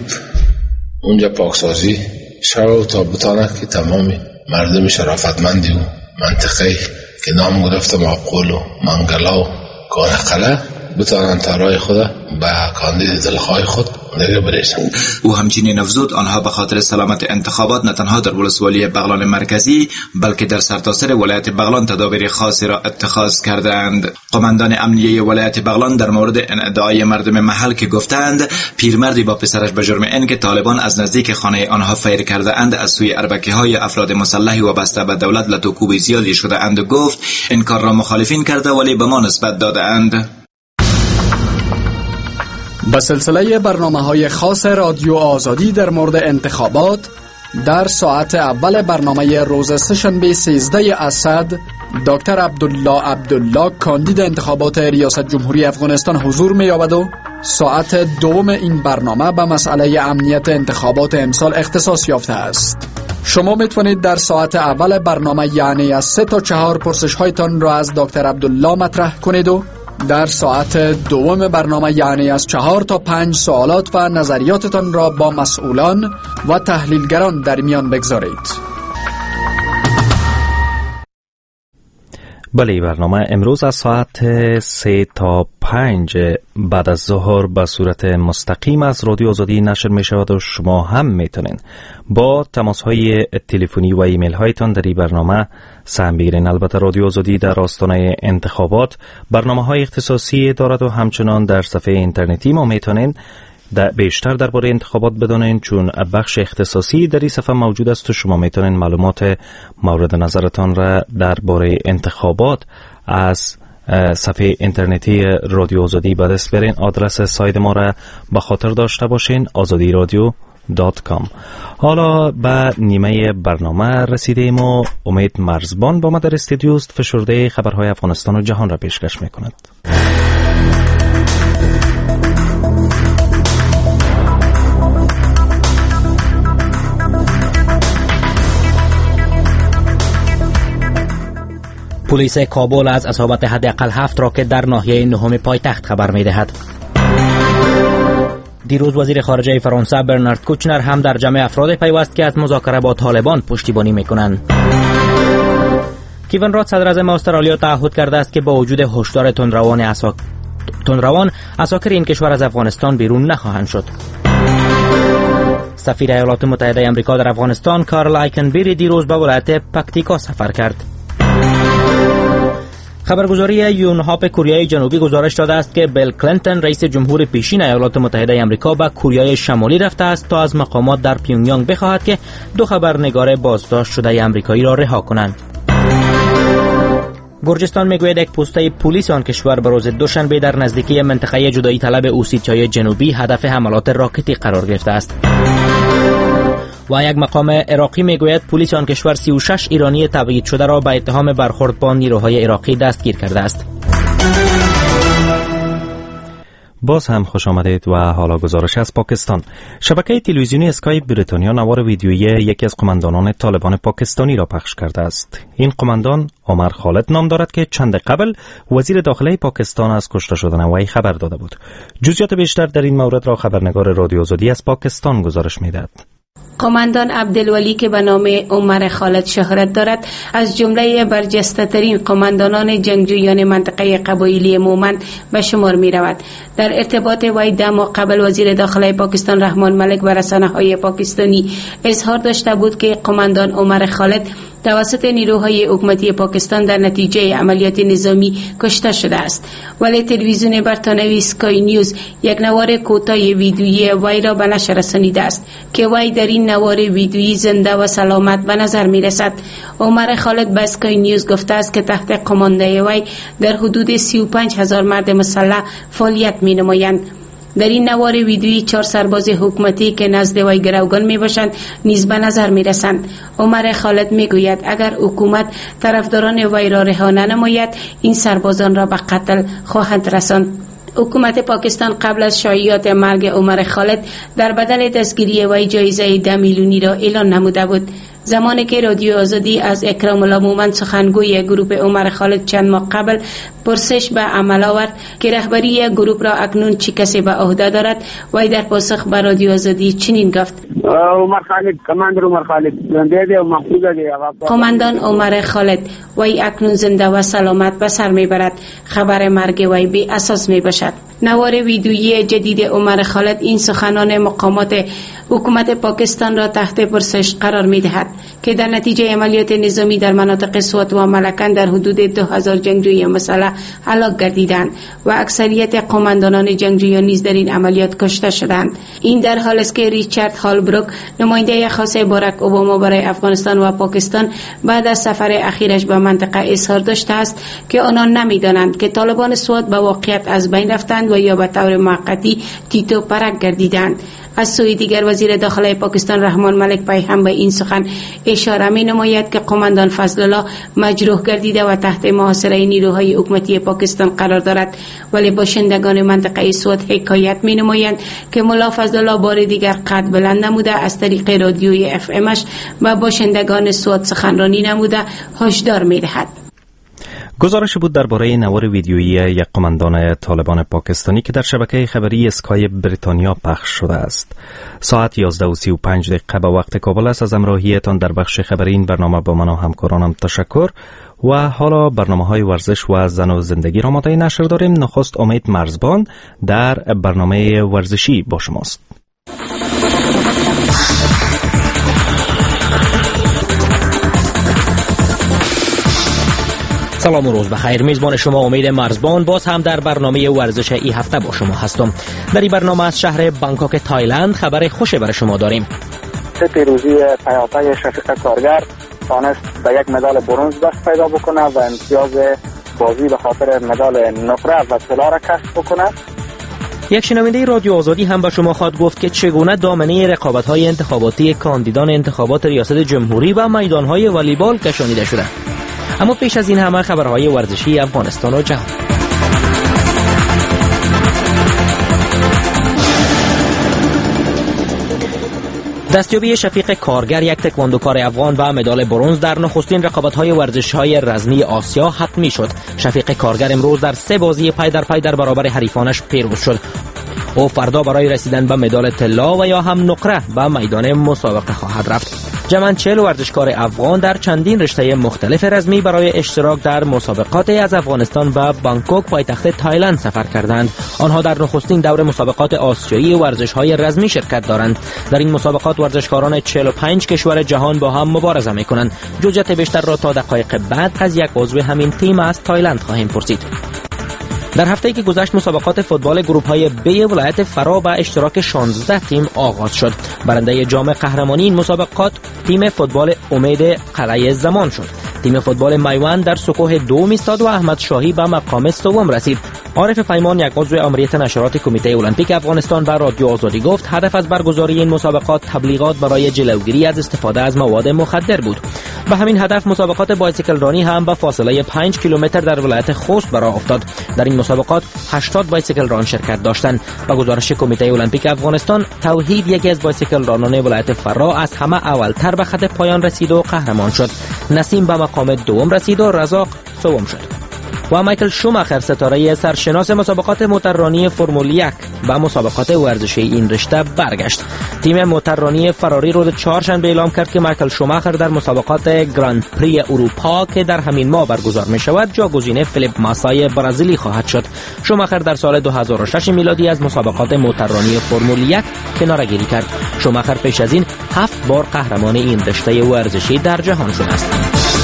اونجا پاکسازی شو تا بتانه که تمامی مردم شرافتمندی و منطقه که نام گرفته معقول و منگلا و کانقله بتانن تارای خود به کاندید دلخواه خود دیگه بریشن. او همچنین افزود آنها به خاطر سلامت انتخابات نه تنها در ولسوالی بغلان مرکزی بلکه در سرتاسر ولایت بغلان تدابیر خاصی را اتخاذ کردند. قماندان امنیه ولایت بغلان در مورد ادعای مردم محل که گفتند پیرمردی با پسرش به جرم اینکه طالبان از نزدیک خانه آنها فیر کرده اند از سوی اربکی‌های افراد مسلح وابسته به دولت لطوکوب زیادی شده اند گفت این کار را مخالفین کرده ولی به ما نسبت داده اند. به سلسله برنامه‌های خاص رادیو آزادی در مورد انتخابات در ساعت اول برنامه روز سه‌شنبه 13 اسد دکتر عبدالله کاندید انتخابات ریاست جمهوری افغانستان حضور می‌یابد و ساعت دوم این برنامه به مسئله امنیت انتخابات امسال اختصاص یافته است. شما میتونید در ساعت اول برنامه یعنی از 3 تا 4 پرسش هایتان را از دکتر عبدالله مطرح کنید و در ساعت دوم برنامه یعنی از 4 تا 5 سوالات و نظریاتتان را با مسئولان و تحلیلگران در میان بگذارید. بله، برنامه امروز از ساعت 3 تا 5 بعد از ظهر به صورت مستقیم از رادیو آزادی نشر می شود و شما هم میتونین با تماس های تلفنی و ایمیل هایتان در این برنامه سهم بگیرین. البته رادیو آزادی در آستانه انتخابات برنامه های اختصاصی دارد و همچنان در صفحه اینترنتی ما میتونین بیشتر درباره انتخابات بدانین، چون بخش اختصاصی در این صفحه موجود است و شما میتونین معلومات مورد نظرتان را درباره انتخابات از صفحه اینترنتی رادیو آزادی به دست برین. آدرس سایت ما را به خاطر داشته باشین، azadiradio.com. حالا به نیمه برنامه رسیدیم و امید مرزبان با ما در استودیو است، فشرده خبرهای افغانستان و جهان را پیشکش میکند. پلیس کابل از اصابت حداقل 7 راکت در ناحیه نهم پایتخت خبر می‌دهد. دیروز وزیر خارجه فرانسه برنارد کوچنر هم در جمع افراد پیوست که از مذاکره با طالبان پشتیبانی می‌کنند. کیون راد صدر اعظم استرالیا تعهد کرده است که با وجود هشدار تندروان عساکر این کشور از افغانستان بیرون نخواهند شد. سفیر ایالات متحده آمریکا در افغانستان کارل آیکنبری دیروز به ولایت پکتیکا سفر کرد. خبرگزاری یونهاپ کوریای جنوبی گزارش داده است که بیل کلینتون رئیس جمهور پیشین ایالات متحده آمریکا به کوریای شمالی رفته است تا از مقامات در پیونگیانگ بخواهد که 2 خبرنگار بازداشت شده آمریکایی را رها کنند. گرجستان میگوید یک پسته پلیس آن کشور به روز دوشنبه در نزدیکی منطقه جدایی طلب اوسیتیای جنوبی هدف حملات راکتی قرار گرفته است. و یک مقام عراقی میگوید پلیس آن کشور 36 ایرانی تبعید شده را به اتهام برخورد با نیروهای عراقی دستگیر کرده است. باز هم خوش آمدید و حالا گزارش از پاکستان. شبکه تلویزیونی اسکای بریتانیا نوار ویدیویی یکی از قماندانان طالبان پاکستانی را پخش کرده است. این قماندان عمر خالد نام دارد که چند قبل وزیر داخله پاکستان از کشته شدن وی خبر داده بود. جزئیات بیشتر در این مورد را خبرنگار رادیو آزادی از پاکستان گزارش می‌دهد. قماندان عبدالولی که به نام عمر خالد شهرت دارد از جمله برجسته‌ترین قماندانان جنگجویان منطقه قبایلی مومند به شمار می رود. در ارتباط وی 10 ماه قبل وزیر داخله پاکستان رحمان ملک به رسانه‌های پاکستانی اظهار داشته بود که قماندان عمر خالد توسط نیروهای حکومتی پاکستان در نتیجه عملیات نظامی کشته شده است. ولی تلویزیون برتانوی اسکای نیوز یک نوار کوتاه ویدیویی وی را به نشر رسانیده است که وی در این نوار ویدیویی زنده و سلامت به نظر می رسد. عمر خالد به اسکای نیوز گفته است که تحت قماندهی وی در حدود 35,000 مرد مسلح فعالیت می نمایند. در این نوار ویدیویی 4 سرباز حکومتی که نزد وی گروگان می باشند نیز به نظر می رسند. عمر خالد می گوید اگر حکومت طرفداران وی را رها ننماید این سربازان را به قتل خواهند رساند. حکومت پاکستان قبل از شایعات مرگ عمر خالد در بدل دستگیری وی جایزه 10 میلیونی را اعلان نموده بود. زمانی که رادیو آزادی از اکرام الله مومند سخنگوی گروه عمر خالد چند ماه قبل پرسش به عمل آورد که رهبری گروه را اکنون چه کسی به عهده دارد، وی در پاسخ به رادیو آزادی چنین گفت: عمر خالد، کماندر عمر خالد زنده دی و محفوظ دی. کماندان عمر خالد وی اکنون زنده و سلامت به سر میبرد. خبر مرگ وی بی اساس می باشد. نوار ویدیویی جدید عمر خالد این سخنان مقامات حکومت پاکستان را تحت پرسش قرار می دهد که در نتیجه عملیات نظامی در مناطق سوات و ملکن در حدود 2000 جنگجوی مسلح هلاک گردیدند و اکثریت قماندانان جنگجویان نیز در این عملیات کشته شدند. این در حال است که ریچارد هالبروک، نماینده خاص باراک اوباما برای افغانستان و پاکستان، بعد از سفر اخیرش به منطقه اظهار داشته است که آنان نمی‌دانند که طالبان سوات به واقعیت از بین رفتند و یا به طور موقتی تیتو پرک گردیدند. از سوی دیگر وزیر داخله پاکستان رحمان ملک پی هم به این سخن اشاره می نماید که قماندان فضل الله مجروح گردیده و تحت محاصره نیروهای حکومتی پاکستان قرار دارد، ولی باشندگان منطقه سوات حکایت می نمایند که ملا فضل الله بار دیگر قد بلند نموده از طریق رادیوی اف امش و باشندگان سوات سخنرانی نموده هشدار می دهد. گزارش بود درباره نوار ویدیویی یک قماندان طالبان پاکستانی که در شبکه خبری اسکای بریتانیا پخش شده است. ساعت 11:35 به وقت کابل است. از همراهیتان در بخش خبری این برنامه با من و همکارانم تشکر و حالا برنامه‌های ورزش و زن و زندگی را آماده نشر داریم. نخست امید مرزبان در برنامه ورزشی با شماست. سلام و روز بخیر. میزبان شما امید مرزبان باز هم در برنامه ورزش این هفته با شما هستم. در این برنامه از شهر بانکوک تایلند خبر خوش برای شما داریم. پیروزی پیاپی شفیق کارگر تانست به یک مدال برنز دست پیدا بکنه و امتیاز بازی به خاطر مدال نقره و طلا را کسب بکنه. یک شنونده رادیو آزادی هم به شما خواهد گفت که چگونه دامنه رقابت‌های انتخاباتی کاندیدان انتخابات ریاست جمهوری و میدان‌های والیبال کشانیده شده. اما پیش از این همه خبرهای ورزشی افغانستان و جهان. دستیابی شفیق کارگر، یک تکواندوکار افغان و مدال برنز در نخستین رقابت‌های ورزش‌های رزمی آسیا حتمی شد. شفیق کارگر امروز در 3 بازی پی در برابر حریفانش پیروز شد. او فردا برای رسیدن به مدال طلا و یا هم نقره به میدان مسابقه خواهد رفت. جمعاً 40 ورزشکار افغان در چندین رشته مختلف رزمی برای اشتراک در مسابقات از افغانستان به بانکوک پایتخت تایلند سفر کردند. آنها در نخستین دور مسابقات آسیایی ورزش‌های رزمی شرکت دارند. در این مسابقات ورزشکاران 45 کشور جهان با هم مبارزه می‌کنند. جزئیات بیشتر را تا دقایق بعد از یک عضو همین تیم از تایلند خواهیم پرسید. در هفته‌ای که گذشت مسابقات فوتبال گروه‌های بی ولایت فرا به اشتراک 16 تیم آغاز شد. برنده جام قهرمانی این مسابقات تیم فوتبال امید قلعه زمان شد. تیم فوتبال میوند در سکوه دوم ایستاد و احمد شاهی به مقام سوم رسید. عارف پیمان، یک عضو امریت نشرات کمیته المپیک افغانستان، به رادیو آزادی گفت هدف از برگزاری این مسابقات تبلیغات برای جلوگیری از استفاده از مواد مخدر بود. به همین هدف مسابقات بایسیکل رانی هم به فاصله 5 کیلومتر در ولایت خوست برآ افتاد. در این مسابقات 80 بایسیکل ران شرکت داشتند. با گزارش کمیته المپیک افغانستان، توحید یکی از بایسیکل رانان ولایت فرا از همه اولتر به خط پایان رسید و قهرمان شد. نسیم به مقام دوم رسید و رزاق سوم شد. و مایکل شوماخر، ستاره سرشناس مسابقات موتوررانی فرمول 1، به مسابقات ورزشی این رشته برگشت. تیم موتوررانی فراری روز چهارشنبه اعلام کرد که مایکل شوماخر در مسابقات گراند پری اروپا که در همین ماه برگزار می شود جاگزین فیلیپ ماسای برزیلی خواهد شد. شوماخر در سال 2006 میلادی از مسابقات موتوررانی فرمول 1 کناره‌گیری کرد. شوماخر پیش از این 7 بار قهرمان این رشته ورزشی در جهان شده است.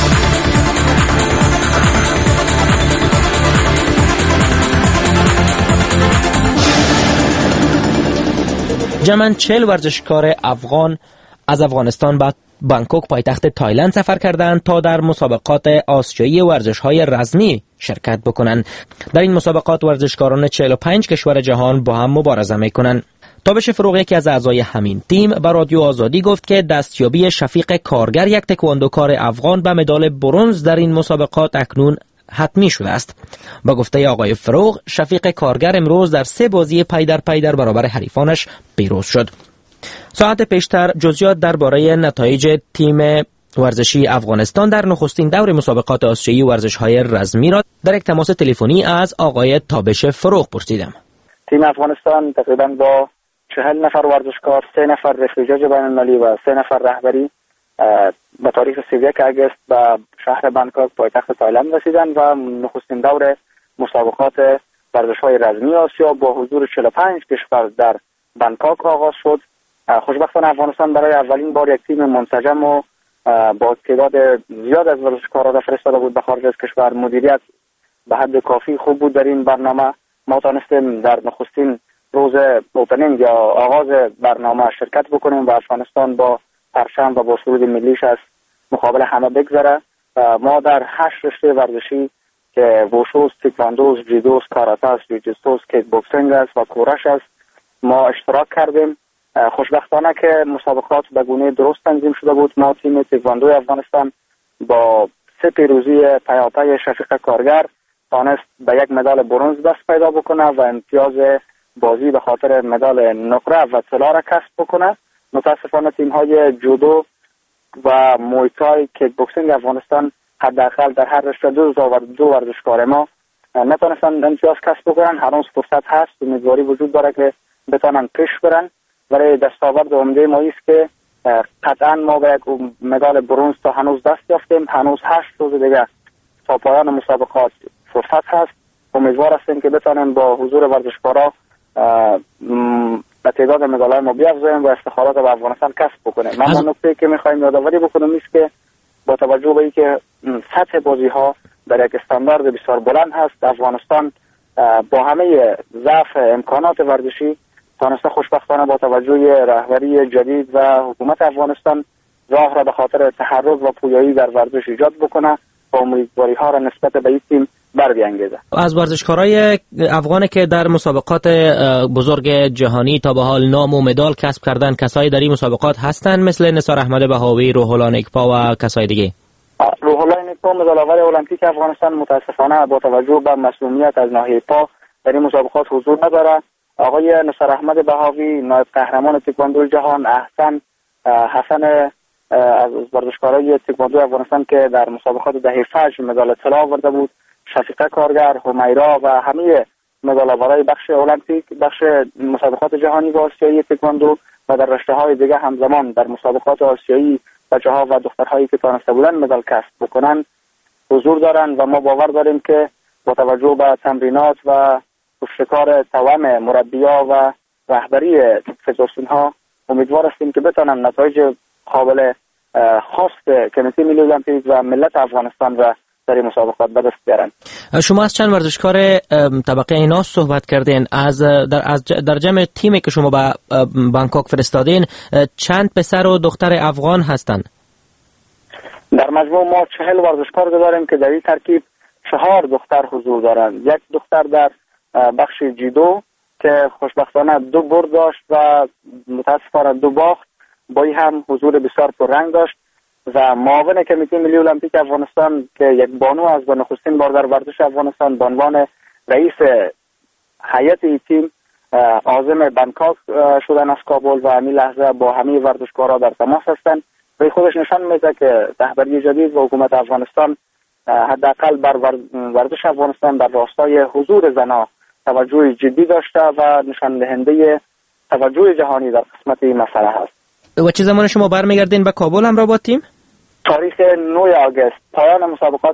جمعاً 40 ورزشکار افغان از افغانستان به بانکوک پایتخت تایلند سفر کردند تا در مسابقات آسیایی ورزش‌های رزمی شرکت بکنند. در این مسابقات ورزشکاران 45 کشور جهان با هم مبارزه می‌کنند. تابش فروغ، یکی از اعضای همین تیم، به رادیو آزادی گفت که دستیابی شفیق کارگر، یک تکواندوکار افغان، به مدال برنز در این مسابقات اکنون حتمی شده است. با گفته آقای فروغ، شفیق کارگر امروز در 3 بازی پی در برابر حریفانش پیروز شد. ساعت پیشتر جزئیات درباره نتایج تیم ورزشی افغانستان در نخستین دور مسابقات آسیایی ورزش‌های رزمی را در یک تماس تلفنی از آقای تابش فروغ پرسیدم. تیم افغانستان تقریبا با 40 نفر ورزشکار، 3 نفر رفیجاج بین‌المللی و 3 نفر رهبری به تاریخ 31 اگست به شهر بانکوک پایتخت تایلند رسیدند و نخستین دور مسابقات ورزش‌های رزمی آسیا با حضور 45 کشور در بانکوک آغاز شد. خوشبختانه افغانستان برای اولین بار یک تیم منسجم و با تعداد زیاد از ورزشکاران را فرستاده بود به خارج از کشور. مدیریت به حد کافی خوب بود در این برنامه. ما تانستیم در نخستین روز اوپنینگ یا آغاز برنامه شرکت بکنیم و افغانستان با پرچم و با سرود ملیش از مقابل همه بگذره. ما در 8 رشته ورزشی که ووشو، تکواندو، جودو، کاراته، جوجیتسو، کیک باکسینگ است و کورش است ما اشتراک کردیم. خوشبختانه که مسابقات به گونه درست تنظیم شده بود. ما تیم تکواندو افغانستان با 3 پیروزی پیاپی شفیق کارگر تانست به یک مدال برنز دست پیدا بکنه و امتیاز بازی به خاطر مدال نقره و طلا را کسب بکنه. متاسفانه تیم‌های جودو و مویتای کیک باکسینگ افغانستان حداقل در هر رشته دو ورزشکار ما نتونستن امتیاز کسب بکنن. هنوز فرصت هست، امیدواری وجود داره که بتونن پیش برن. برای دستاورد عمده ما است که قطعا ما به یک مدال برنز تا هنوز دست یافتیم. هنوز 8 روز دیگه تا پایان مسابقات فرصت هست. امیدوار هستیم که بتونیم با حضور ورزشکارا به تعداد مدال‌های ما بیافزاییم و افتخارات به افغانستان کسب بکنیم. اما نکته که می‌خوایم یادآوری بکنیم است که با توجه به اینکه سطح بازی‌ها در یک استاندارد بسیار بلند هست، افغانستان با همه ضعف امکانات ورزشی تانسته خوشبختانه با توجه رهبری جدید و حکومت افغانستان راه را به خاطر تحرک و پویایی در ورزش ایجاد بکنه و امیدواری‌ها را نسبت به این تیم بر بیانگیزه. از ورزشکارای افغانی که در مسابقات بزرگ جهانی تا به حال نام و مدال کسب کردن کسایی در این مسابقات هستند مثل نثار احمد بهاوی، روح الله نیکپا و کسای دیگه؟ روح الله نیکپا مدال آور المپیک افغانستان متاسفانه با توجه به مسئولیت از ناحیه پا در این مسابقات حضور نداره. آقای نثار احمد بهاوی نایب قهرمان تکواندو جهان، حسن از ورزشکارای تکواندو افغانستان که در مسابقات دهه فجر مدال طلا آورده بود، شفیقه کارگر، همیرا و همه مدال آورای بخش المپیک، بخش مسابقات جهانی و آسیایی تکواندو و در رشته‌های دیگه همزمان در مسابقات آسیایی بچه‌ها و دخترهایی که تانسته بودن مدال کسب بکنن حضور دارن و ما باور داریم که با توجه به تمرینات و کوشش‌کار توام مربی‌ها و رهبری فدراسیون‌ها امیدوار هستیم که بتونن نتایج قابل خواست کمیته ملی المپیک و ملت افغانستان را در این مسابقات به دست بیارن. شما از چند ورزشکار طبقه اینا صحبت کردین؟ در جمع تیمی که شما به بانکوک فرستادین چند پسر و دختر افغان هستند؟ در مجموع ما 40 ورزشکار داریم که در این ترکیب 4 دختر حضور دارند. یک دختر در بخش جودو که خوشبختانه 2 برد داشت و متاسفانه 2 باخت، با این هم حضور بسیار پررنگ داشت و معاون کمیته ملی المپیک افغانستان که یک بانو از به نخستین بار در ورزش افغانستان به عنوان رئیس هیئت این تیم عازم بانکوک شدن از کابل و همین لحظه با همه ورزشکارا در تماس هستند و خودش نشان میده که رهبری جدید و حکومت افغانستان حداقل بر ورزش افغانستان در راستای حضور زنان توجه جدی داشته و نشان دهنده توجه جهانی در قسمت این مسئله هست. و چه زمان شما برمیگردین به کابل همراه با تیم؟ تاریخ 9 آگوست پایان مسابقات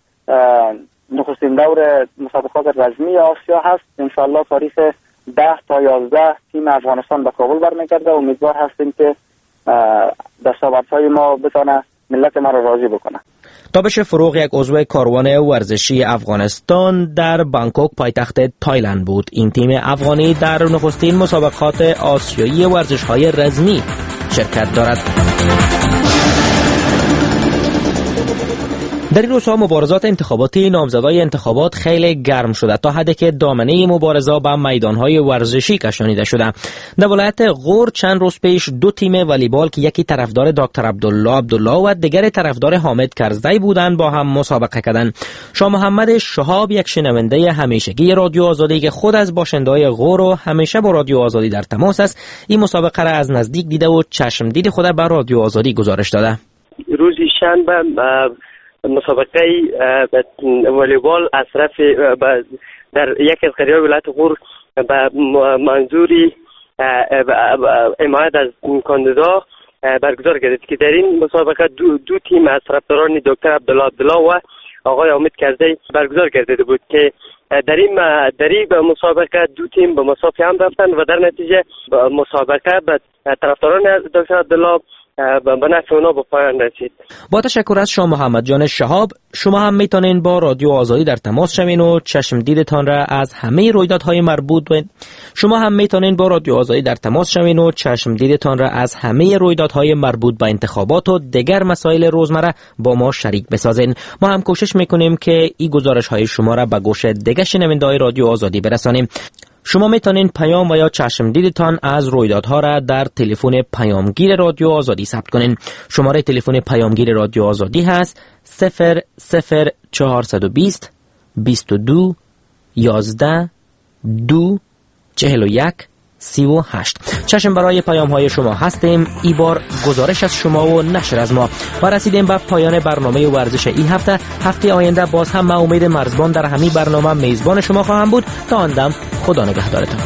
نخستین دور مسابقات رزمی آسیا هست. انشالله تاریخ 10 تا 11 تیم افغانستان به کابل برمیگرده و امیدوار هستیم که دستاوردهای ما بتونه ملت ما را راضی بکنه. تابش فروغ یک عضو کاروان ورزشی افغانستان در بانکوک پایتخت تایلند بود. این تیم افغانی در نخستین مسابقات آسیایی ورزش‌های رزمی شرکت دارد. در این روزها مبارزات انتخاباتی نامزدای انتخابات خیلی گرم شده تا حدی که دامنه مبارزه به میدانهای ورزشی کشانیده شده. در ولایت غور چند روز پیش دو تیم والیبال که یکی طرفدار دکتر عبدالله و دیگر طرفدار حامد کرزی بودند با هم مسابقه کردند. شاه محمد شهاب یک شنونده همیشگی رادیو آزادی که خود از باشنده‌های غور و همیشه با رادیو آزادی در تماس است، این مسابقه را از نزدیک دیده و چشم دید خود به رادیو آزادی گزارش داده. روز شنبه مسابقه والیبال از طرف در یک از قریه‌های ولایت غور به منظوری حمایت از کاندیدا برگزار گردید که در این مسابقه دو تیم از طرفداران دکتر عبدالله و آقای حامد کرزی برگزار گردیده بود که در این مسابقه دو تیم به مساوی هم رفتند و در نتیجه مسابقه به طرفداران دکتر عبدالله به نفع اونا به پایان رسید. با تشکر از شاه محمد جان شهاب، شما هم میتونین با رادیو آزادی در تماس شوین و چشم دیدتان را از همه رویدادهای مربوط به انتخابات و دیگر مسائل روزمره با ما شریک بسازین. ما هم کوشش میکنیم که این گزارش های شما را به گوش دیگر شنونده‌های رادیو آزادی برسانیم. شما میتونین پیام و یا چشم دیدتان از رویدادها را در تلفن پیامگیر رادیو آزادی ثبت کنین. شماره تلفن پیامگیر رادیو آزادی هست 00420 22 11 2 41 38. چشم برای پیام های شما هستیم. این بار گزارش از شما و نشر از ما. و رسیدیم به پایان برنامه ورزش این هفته آینده باز هم من امید مرزبان در همین برنامه میزبان شما خواهم بود. تا آن دم خدا نگهدارتان.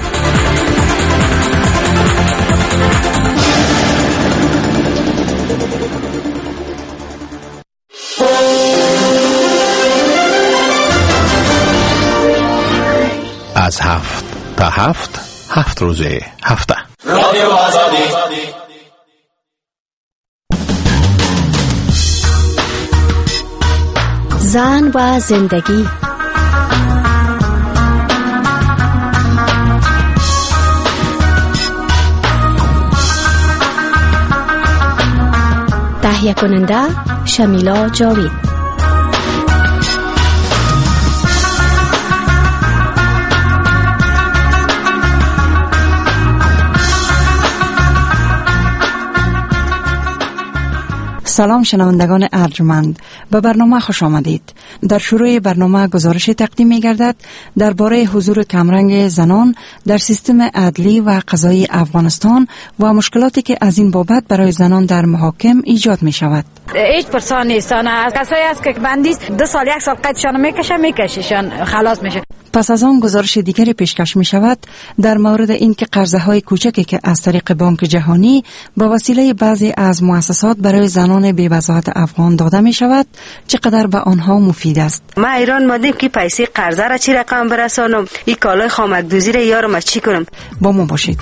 از 7 تا 7 روزه هفته رادیو آزادی. زن و زندگی. تهیه کننده شمیلا جاوید. سلام شنوندگان ارجمند، به برنامه خوش آمدید. در شروع برنامه گزارش تقدیم می گردد درباره حضور کمرنگ زنان در سیستم عدلی و قضایی افغانستان و مشکلاتی که از این بابت برای زنان در محاکم ایجاد می شود. هیچ پرسان نیستن، از کسایی است که بندیست 2 سال 1 سال قیدشان میکشیشان خلاص میشه. پس از آن گزارش دیگری پیشکش می شود در مورد اینکه قرضه های کوچکی که از طریق بانک جهانی با وسیله بعضی از مؤسسات برای زنان بی وضاحت افغان داده می شود چقدر به آنها مفید است. ما ایران مادیم که پیسه قرضه را چی رقم برسانم، این کالای خامک‌دوزی را یارم از چی کنم. با ما باشید.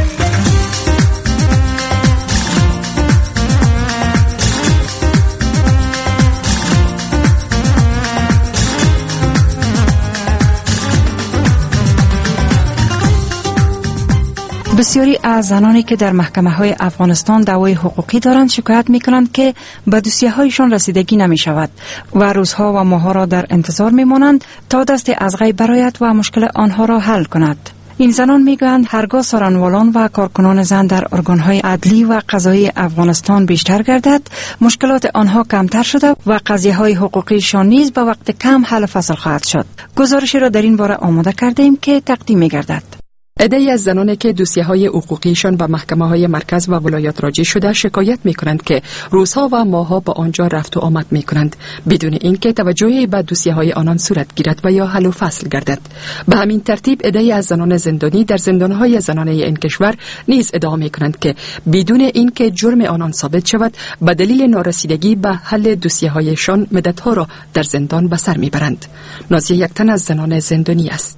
بسیاری از زنانی که در محکمه‌های افغانستان دعوای حقوقی دارند شکایت می‌کنند که به دوسیه‌هایشان رسیدگی نمی‌شود و روزها و ماه‌ها را در انتظار می‌مانند تا دست از غیب برآید و مشکل آنها را حل کند. این زنان می‌گویند هرگاه سارنوالان و کارکنان زن در ارگان‌های عدلی و قضایی افغانستان بیشتر گردد، مشکلات آنها کمتر شده و قضیه‌های حقوقیشان نیز به وقت کم حل فصل خواهد شد. گزارشی را در این باره آماده کردیم که تقدیم می‌گردد. عده‌ای از زنانی که دوسیه‌های حقوقیشان به محکمه‌های مرکز و ولایات راجع شده شکایت می‌کنند که روزها و ماه‌ها به آنجا رفت و آمد می‌کنند بدون اینکه توجهی به دوسیه‌های آنان صورت گیرد و یا حل و فصل گردد. به همین ترتیب عده‌ای از زنان زندانی در زندان‌های زنانه این کشور نیز ادعا می‌کنند که بدون اینکه جرم آنان ثابت شود به دلیل نارسیدگی به حل دوسیه‌هایشان مدت‌ها را در زندان به سر می‌برند. نازیه یک تن از زنان زندانی است.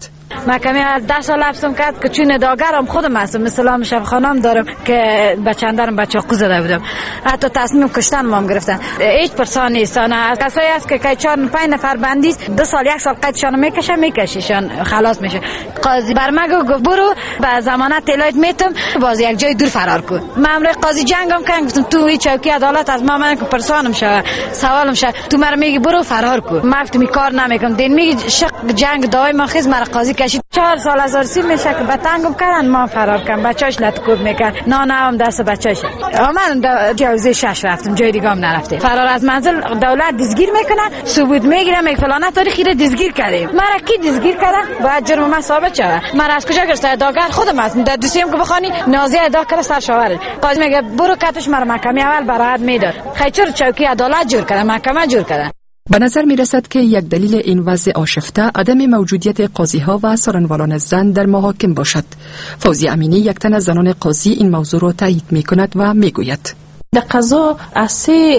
محکمه اول 10 سال حبسم کرد که چون ادعاگرم خودم هستم، مثلا شب خانم دارم که بچه‌اندرم با چاقو زده بودم، حتی تصمیم کشتن مام گرفتن. هیچ پرسان نیستن، کسایی است که 4-5 نفر بندیست 2 سال 1 سال قیدشان میکشن خلاص میشه. قاضی بر من گفت برو با ضمانت اطلاعات میتم باز یک جای دور فرار کن. من امروز قاضی جنگم کردم، گفتم تو این چوکی عدالت از من که پرسانم شه سوالم شه، تو مرا میگی برو فرار کن. من گفتم این کار نمیکنم. دین میگی شق جنگ دای ما خیز مرا قاضی کشید 4 سال از آرسی میشه که بتنگم کردن ما فرار کردم. بچه‌اش لطکوب میکرد نه هم دست بچه‌اش. من جوزه 6 رفتم، جای دیگه هم نرفتم. فرار از منزل دولت دزگیر میکنه، ثبوت میگیره میگه فلانه تاریخی رو دزگیر کردیم. مرا کی دزگیر کرده؟ باید جرم من ثابت شه. مرا از کجا گرفته؟ ادعاگر خودم هستم. در دوسیم که بخونی نازی ادعا کرده سرشاور. قاضی میگه برو کاتش مرا محکمه اول برات میداد. خیچر چوکی عدالت جور کرده، محکمه جور کرده. به نظر می رسد که یک دلیل این وضع آشفته عدم موجودیت قاضی ها و سارنوالان زن در محاکم باشد. فوزی امینی یک تن از زنان قاضی این موضوع را تایید می کند و می گوید در قضا از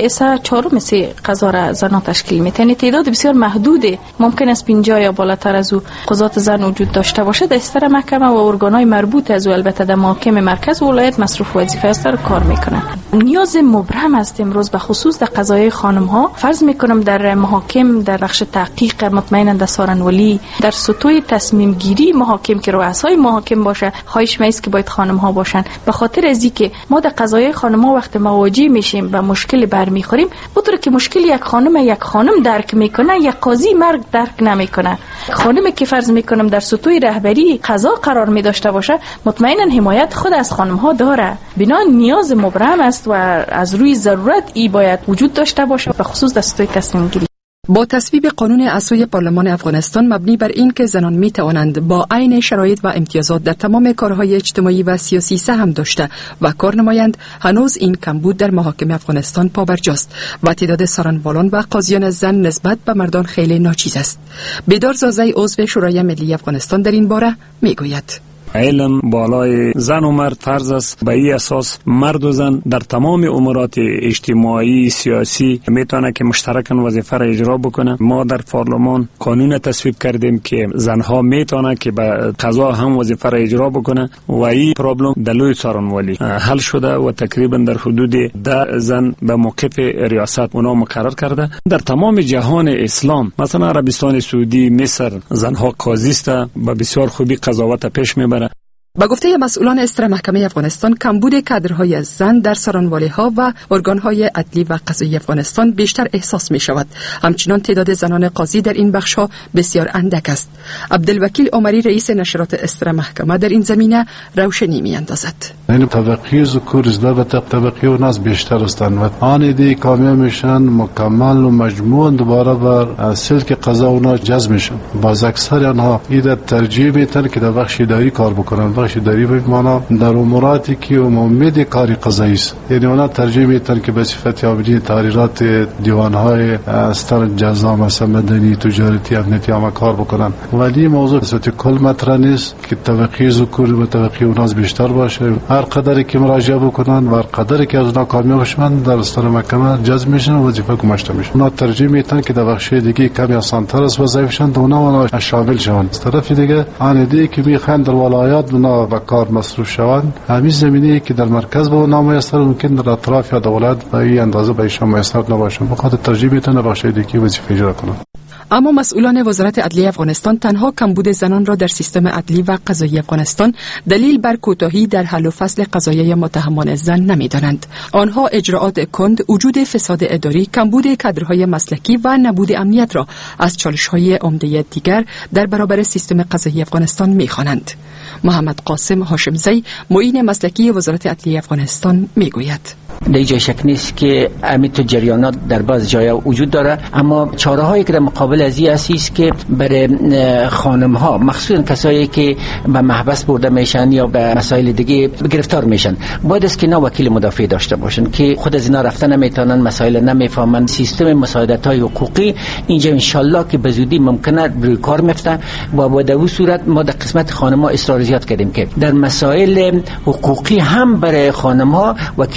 3/4 قضا را زنان تشکیل میتونه. تعداد بسیار محدوده، ممکن است 50 یا بالاتر از او قضات زن وجود داشته باشد. استر محکمه و ارگانهای مربوط از او البته در محاکم مرکز و ولایت مصروف وظیفه است کار میکنن. نیاز مبرم است امروز به خصوص در قضای خانم ها. فرض میکنم در محاکم در بخش تحقیق مطمئنا در سارنولی در سطوح تصمیم گیری محاکم که رؤسای محاکم باشه خواهش میست که باید خانم ها باشن. به خاطر از اینکه ما در قضای خانم ها وقت مواجه میشیم به مشکل برمیخوریم، بطور که مشکل یک خانم درک میکنه یک قاضی مرگ درک نمیکنه. خانمی که فرض میکنم در سطوح رهبری قضا قرار میداشته باشه مطمئنا حمایت خود از خانم ها داره. بنا نیاز مبرم است و از روی ضرورت ای باید وجود داشته باشه به خصوص در سطوح تصمیم گیری. با تصویب قانون اساسی پارلمان افغانستان مبنی بر این که زنان می توانند با عین شرایط و امتیازات در تمام کارهای اجتماعی و سیاسی سهم داشته و کار نمایند، هنوز این کمبود در محاکم افغانستان پابرجاست و تعداد سارنوالان و قاضیان زن نسبت به مردان خیلی ناچیز است. بیدار زازی عضو شورای ملی افغانستان در این باره می گوید علم بالای زن و مرد فرض است. به این اساس مرد و زن در تمام امورات اجتماعی سیاسی میتونه که مشترکاً وظیفه را اجرا بکنه. ما در پارلمان قانون تصویب کردیم که زنها میتونه که به قضا هم وظیفه را اجرا بکنه و این پرابلم در لوی سارنوالی حل شده و تقریبا در حدود 10 زن به موقف ریاست اونا مقرر کرده. در تمام جهان اسلام مثلا عربستان سعودی، مصر زنها قاضی است، به بسیار خوبی قضاوت پیش میبره. با گفته مسئولان استر محکمه افغانستان کمبود کادرهای زن در سارنوالی ها و ارگانهای عدلی و قضایی افغانستان بیشتر احساس می شود. همچنان تعداد زنان قاضی در این بخش ها بسیار اندک است. عبدالوکیل عمری رئیس نشرات استر محکمه در این زمینه روشنی می اندازد. این طبقه ذکور از در طبقه و ناس بیشتر هستند و آن دی کامیاب میشن مکمل و مجموع دوباره بر سلک قضا اونا جذب میشن. باز اکثر آنها ایده ترجیح میتن که در بخش اداری کار بکنن. بخش اداری به معنا در اموراتی که عمومی کاری قضایی است، یعنی اونا ترجیح میتن که به صفت یابی تحریرات دیوانهای استر جزا مثلا مدنی تجارتی امنیتی هم کار بکنن. ولی موضوع صورت کل مطرح نیست که طبقه ذکور و طبقه اوناس بیشتر باشه. هر قدری که مراجعه بکنن و هر قدری که از اونا کامیاب بشن در استر محکمه جذب میشن و وظیفه گماشته میشن. اونا ترجیح میتن که در بخش دیگه کمی آسان‌تر از وظایفشون اونا شامل شون. از طرف دیگه آن دی که میخوان در ولایات اونا به کار مصروف شوند، همین زمینه‌ای که در مرکز به اونا میسر ممکن در اطراف یا دولت به این اندازه به ایشان میسر نباشه. بخاطر ترجیح میتن بخش دیگه وظیفه اجرا کنن. اما مسئولان وزارت عدلیه افغانستان تنها کمبود زنان را در سیستم عدلی و قضایی افغانستان دلیل بر کوتاهی در حل و فصل قضایای متهمان زن نمی‌دانند. آنها اجراعات کند، وجود فساد اداری، کمبود کادرهای مسلکی و نبود امنیت را از چالش‌های عمده دیگر در برابر سیستم قضایی افغانستان می‌خوانند. محمد قاسم هاشمزی، معین مسلکی وزارت عدلیه افغانستان می‌گوید در جای شک نیست که امیت جریانات در بعض جایا وجود داره، اما چاره هایی که در مقابل از این است که برای خانم ها مخصوصا کسایی که به محبس برده میشن یا به مسائل دیگه گرفتار میشن باید است که وکیل مدافع داشته باشن که خود از اینا رفتن نمیتونن، مسائل نمیفهمن. سیستم مساعدت های حقوقی اینجا ان شاء الله که به زودی ممکنه روی کار میفته و در اون صورت ما در قسمت خانم ها اصرار زیاد کردیم که در مسائل حقوقی هم برای خانم ها وکیل مدافع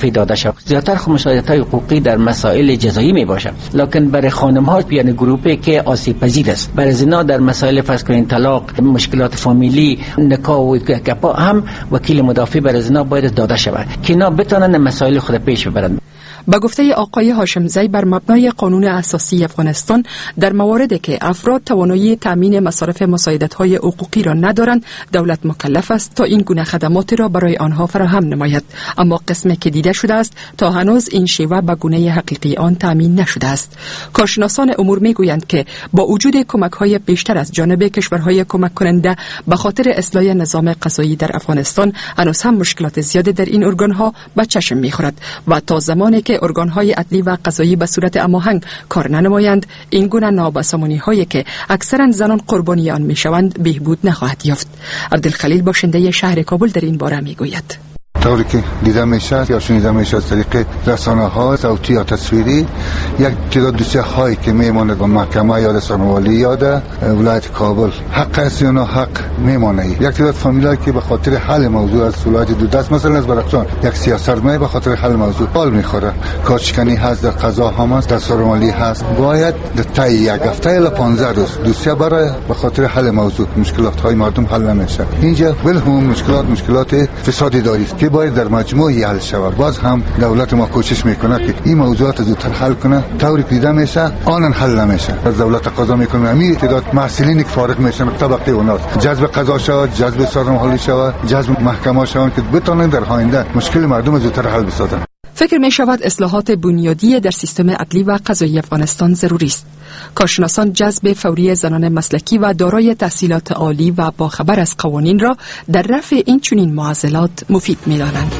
حقوقی داده شود. زیاتر مساعدت‌های حقوقی در مسائل جزایی می باشه، لکن برای خانم‌ها یعنی گروهی که آسیب پذیر است، برای زنا در مسائل فرض کنین طلاق، مشکلات فامیلی، نکاح و گپا هم وکیل مدافع برای زنا باید داده شود که اینا بتونن مسائل خود پیش ببرند. به گفته آقای هاشمزی، بر مبنای قانون اساسی افغانستان در مواردی که افراد توانایی تامین مصارف مساعدت‌های حقوقی را ندارند، دولت مکلف است تا این گونه خدمات را برای آنها فراهم نماید. اما قسمی که دیده شده است تا هنوز این شیوه به گونه حقیقی آن تامین نشده است. کارشناسان امور میگویند که با وجود کمک‌های بیشتر از جانب کشورهای کمک کننده به خاطر اصلاح نظام قضایی در افغانستان، هنوز هم مشکلات زیادی در این ارگان‌ها به چشم می‌خورد و تا زمانی که ارگان‌های عدلی و قضایی به صورت هماهنگ کار ننمایند، این گونه نابسامانی‌هایی که اکثرا زنان قربانی آن می‌شوند بهبود نخواهد یافت. عبدالخلیل باشنده شهر کابل در این باره میگوید: طوری که دیده میشه یا شنیده میشه از طریق رسانه‌ها صوتی یا تصویری، یک تعداد دوسیه‌هایی که میماند با محکمه یا رسانه‌والی یا ولایت کابل، حق است یا نه حق میمانه. یک تعداد فامیلایی که به خاطر حل موضوع از ولایت دو دست، مثلا از برخشان یک سیاستمدار به خاطر حل موضوع حال میخوره، کارشکنی هست، در قضا هم هست، در رسانه‌والی هست، باید در طی یک هفته الی 15 روز دوسیه برای به خاطر حل موضوع مشکلات‌های مردم حل نمیشه. اینجا ولهم مشکلات فسادی داری که باید در مجموعی حل شود. باز هم دولت ما کوشش میکنه که این موضوعات زودتر حل کنه، طوری دیده میشه آنن حل نمیشه. از دولت تقاضا میکنه همین تعداد مسئولینی که فارغ میشن طبقه اوناست جذب قضا شود، جذب سازمان شود، جذب محکمه شود که بتونن در آینده مشکل مردم زودتر حل بسازن. فکر می شود اصلاحات بنیادی در سیستم عدلی و قضایی افغانستان ضروری است. کارشناسان جذب فوری زنان مسلکی و دارای تحصیلات عالی و باخبر از قوانین را در رفع این چنین معضلات مفید می دانند.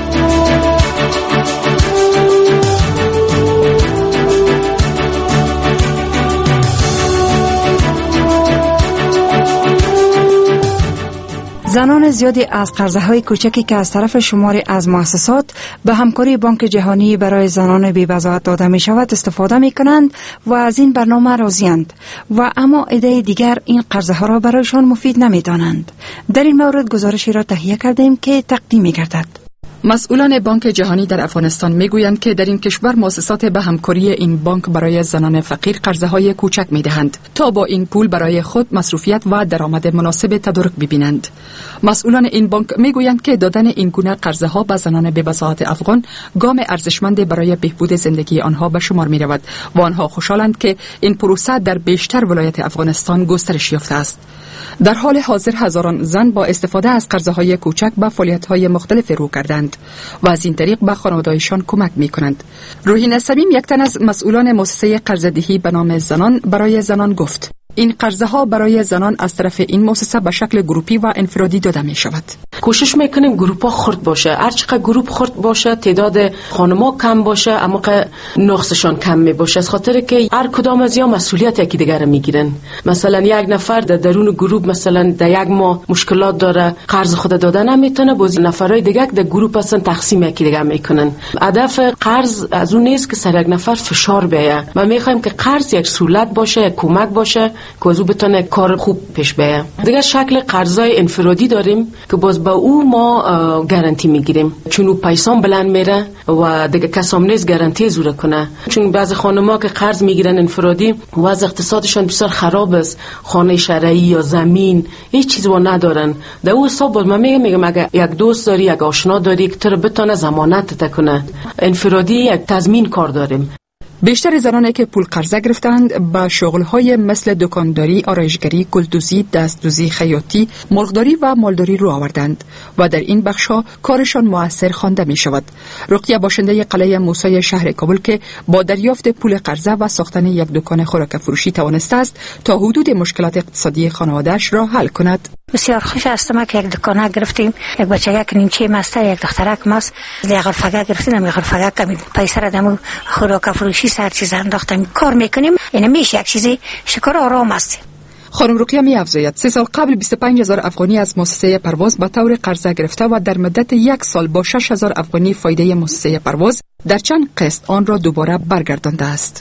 زنان زیادی از قرضه‌های کوچکی که از طرف شماری از مؤسسات به همکاری بانک جهانی برای زنان بی‌بضاعت داده می شود استفاده می کنند و از این برنامه راضی‌اند و اما عده دیگر این قرضه را برایشان مفید نمی دانند. در این مورد گزارشی را تهیه کردیم که تقدیم می گردد. مسئولان بانک جهانی در افغانستان میگویند که در این کشور مؤسسات به همکاری این بانک برای زنان فقیر قرضه‌های کوچک میدهند تا با این پول برای خود مصروفیت و درآمد مناسب تدارک ببینند. مسئولان این بانک میگویند که دادن این گونه قرضه‌ها به زنان بی‌بضاعت افغان گام ارزشمند برای بهبود زندگی آنها به شمار می‌رود و آنها خوشحالند که این پروسه در بیشتر ولایت افغانستان گسترش یافته است. در حال حاضر هزاران زن با استفاده از قرضه‌های کوچک به فعالیت‌های مختلف رو کردند و از این طریق به خانواده‌هایشان کمک می‌کنند. روحی صمیم، یک تن از مسئولان مؤسسه قرضه‌دهی به نام زنان برای زنان گفت: این قرضه‌ها برای زنان از طرف این مؤسسه به شکل گروپی و انفرادی داده می شود. کوشش میکنیم گروپ‌ها خرد باشه، هر چقدر گروپ خرد باشه تعداد خانم‌ها کم باشه اما که نقصشان کم می باشه، از خاطر که هر کدام از یا مسئولیت یکی دیگر میگیرن. مثلا یک نفر در درون گروپ مثلا در یک ماه مشکلات داره، قرض خود دادن نمیتونه، باز نفرای دیگه در گروپ هستن تقسیم یکی دیگر میکنن. هدف قرض از اون نیست که سر یک نفر فشار بیاید. ما میخوایم که قرض یک سهولت باشه، یک کمک باشه که از او بتونه کار خوب پیش بیاید. دیگه شکل قرضای انفرادی داریم که باز با او ما گارانتی میگیریم، چون او پیسام بلند میره و دیگه کسام نیست گارانتی زور کنه. چون بعضی خانم‌ها که قرض میگیرن انفرادی وضع اقتصادشان بسیار خراب است، خانه شرعی یا زمین هیچ چیزی و ندارن. در اون حساب باز من میگم اگه یک دوست داری، یک آشنا داری که تو رو بتونه ضمانت کنه، انفرادی یک تضمین کار داریم. بیشتر زنانی که پول قرضه گرفتند به شغل‌های مثل دکانداری، آرایشگری، گلدوزی، دستدوزی، خیاطی، مرغداری و مالداری رو آوردند و در این بخش‌ها کارشان مؤثر خوانده می‌شود. رقیه باشنده قلعه موسی شهر کابل که با دریافت پول قرضه و ساختن یک دکان خوراک فروشی توانسته است تا حدود مشکلات اقتصادی خانواده‌اش را حل کند. بسیار خوش هستم که یک دکانه گرفتیم، یک بچه یک نیمچه مسته، یک دخترک ماست، یک غرفه گرفتیم، یک غرفه کمی پیسه را دمو خوراک فروشی سر چیز انداختیم، کار میکنیم. این میشه یک چیزی شکر آرام است. خانم رقیه می افزاید 3 سال قبل 25,000 افغانی از مؤسسه پرواز به طور قرضه گرفته و در مدت 1 سال با 6,000 افغانی فایده مؤسسه پرواز در چند قسط آن را دوباره برگردانده است.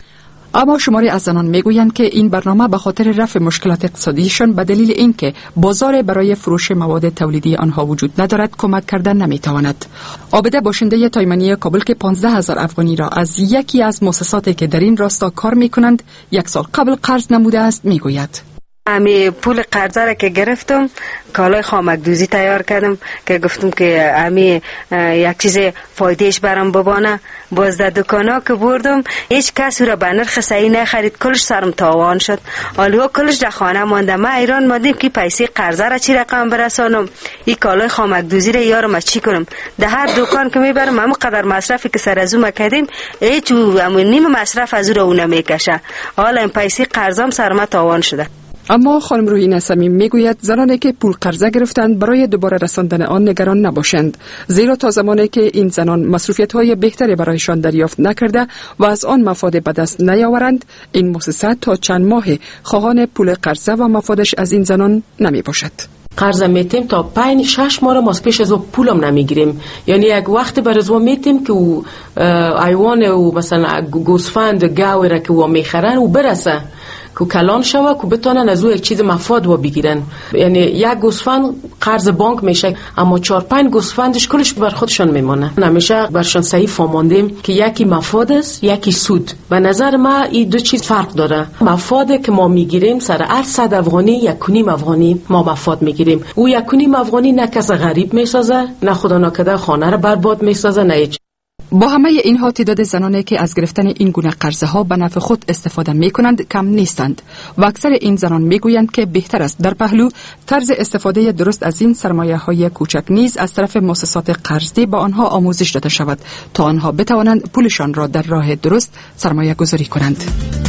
اما شماری از زنان میگویند که این برنامه به خاطر رفع مشکلات اقتصادیشان به دلیل اینکه بازار برای فروش مواد تولیدی آنها وجود ندارد کمک کردن نمیتواند. عابده باشنده تایمانی کابل که 15,000 افغانی را از یکی از مؤسساتی که در این راستا کار میکنند 1 سال قبل قرض نموده است میگوید. امی پول قرضه را که گرفتم کالای خامک دوزی تیار کردم که گفتم که امی یک چیز فایدهش برام ببانه. باز در دکانا که بردم هیچ کس را به نرخ صحیح نخرید، کلش سرم تاوان شد. حالا کلش در خانه مانده. من ایران ماندیم که پیسه قرضه را چی رقم برسانم، این کالای خامک دوزی را یارم چی کنم. در هر دکان که میبرم همون قدر مصرفی که سر از اون کردیم هیچ نیم مصرف از او را نمیکشه. حالا این پیسه قرضم سرم تاوان شده. اما خانم روحی صمیم میگوید زنانی که پول قرضه گرفتند برای دوباره رساندن آن نگران نباشند، زیرا تا زمانی که این زنان مصروفیت‌های بهتری برایشان دریافت نکرده و از آن مفاد به دست نیاورند، این مؤسسه تا چند ماه خواهان پول قرضه و مفادش از این زنان نمی باشد. قرض میتیم تا 5-6 ماه ما پیش از او پولم نمیگیریم. یعنی یک وقت بر از او میتیم که او ایوان او مثلا گوسفند گاوی را که او میخرن او برسه که کلان شوه که بتونن از او یک چیز مفاد و بگیرن. یعنی یک گوسفند قرض بانک میشه اما 4-5 گوسفندش کلش بر خودشان میمونه. همیشه برشان صحیح فهماندیم که یکی مفاد است یکی سود. به نظر ما این دو چیز فرق داره. مفاد که ما میگیریم سر هر 100 افغانی 1.5 افغانی ما مفاد میگیریم. او 1.5 افغانی نه کس غریب میسازه، نه خدا ناکرده خانه را برباد میسازه، نه هیچ. با همه اینها تعداد زنانی که از گرفتن این گونه قرضه ها به نفع خود استفاده می کنند کم نیستند و اکثر این زنان می گویند که بهتر است در پهلو طرز استفاده درست از این سرمایه های کوچک نیز از طرف مؤسسات قرضدهی با آنها آموزش داده شود تا آنها بتوانند پولشان را در راه درست سرمایه گذاری کنند.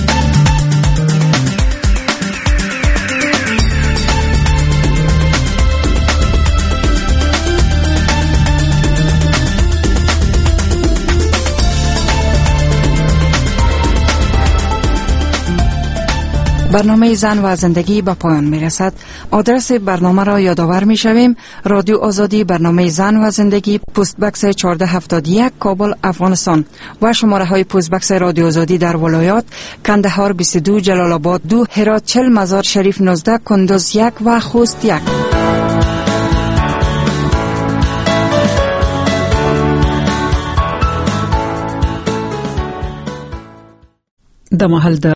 برنامه زن و زندگی به پایان می رسد. آدرس برنامه را یادآور می شویم. رادیو آزادی برنامه زن و زندگی پست بکس 1471 کابل افغانستان و شماره های پست بکس رادیو آزادی در ولایات کندهار 22 جلال آباد 2 هرات 40 مزار شریف 19 کندوز 1 و خوست 1. در محل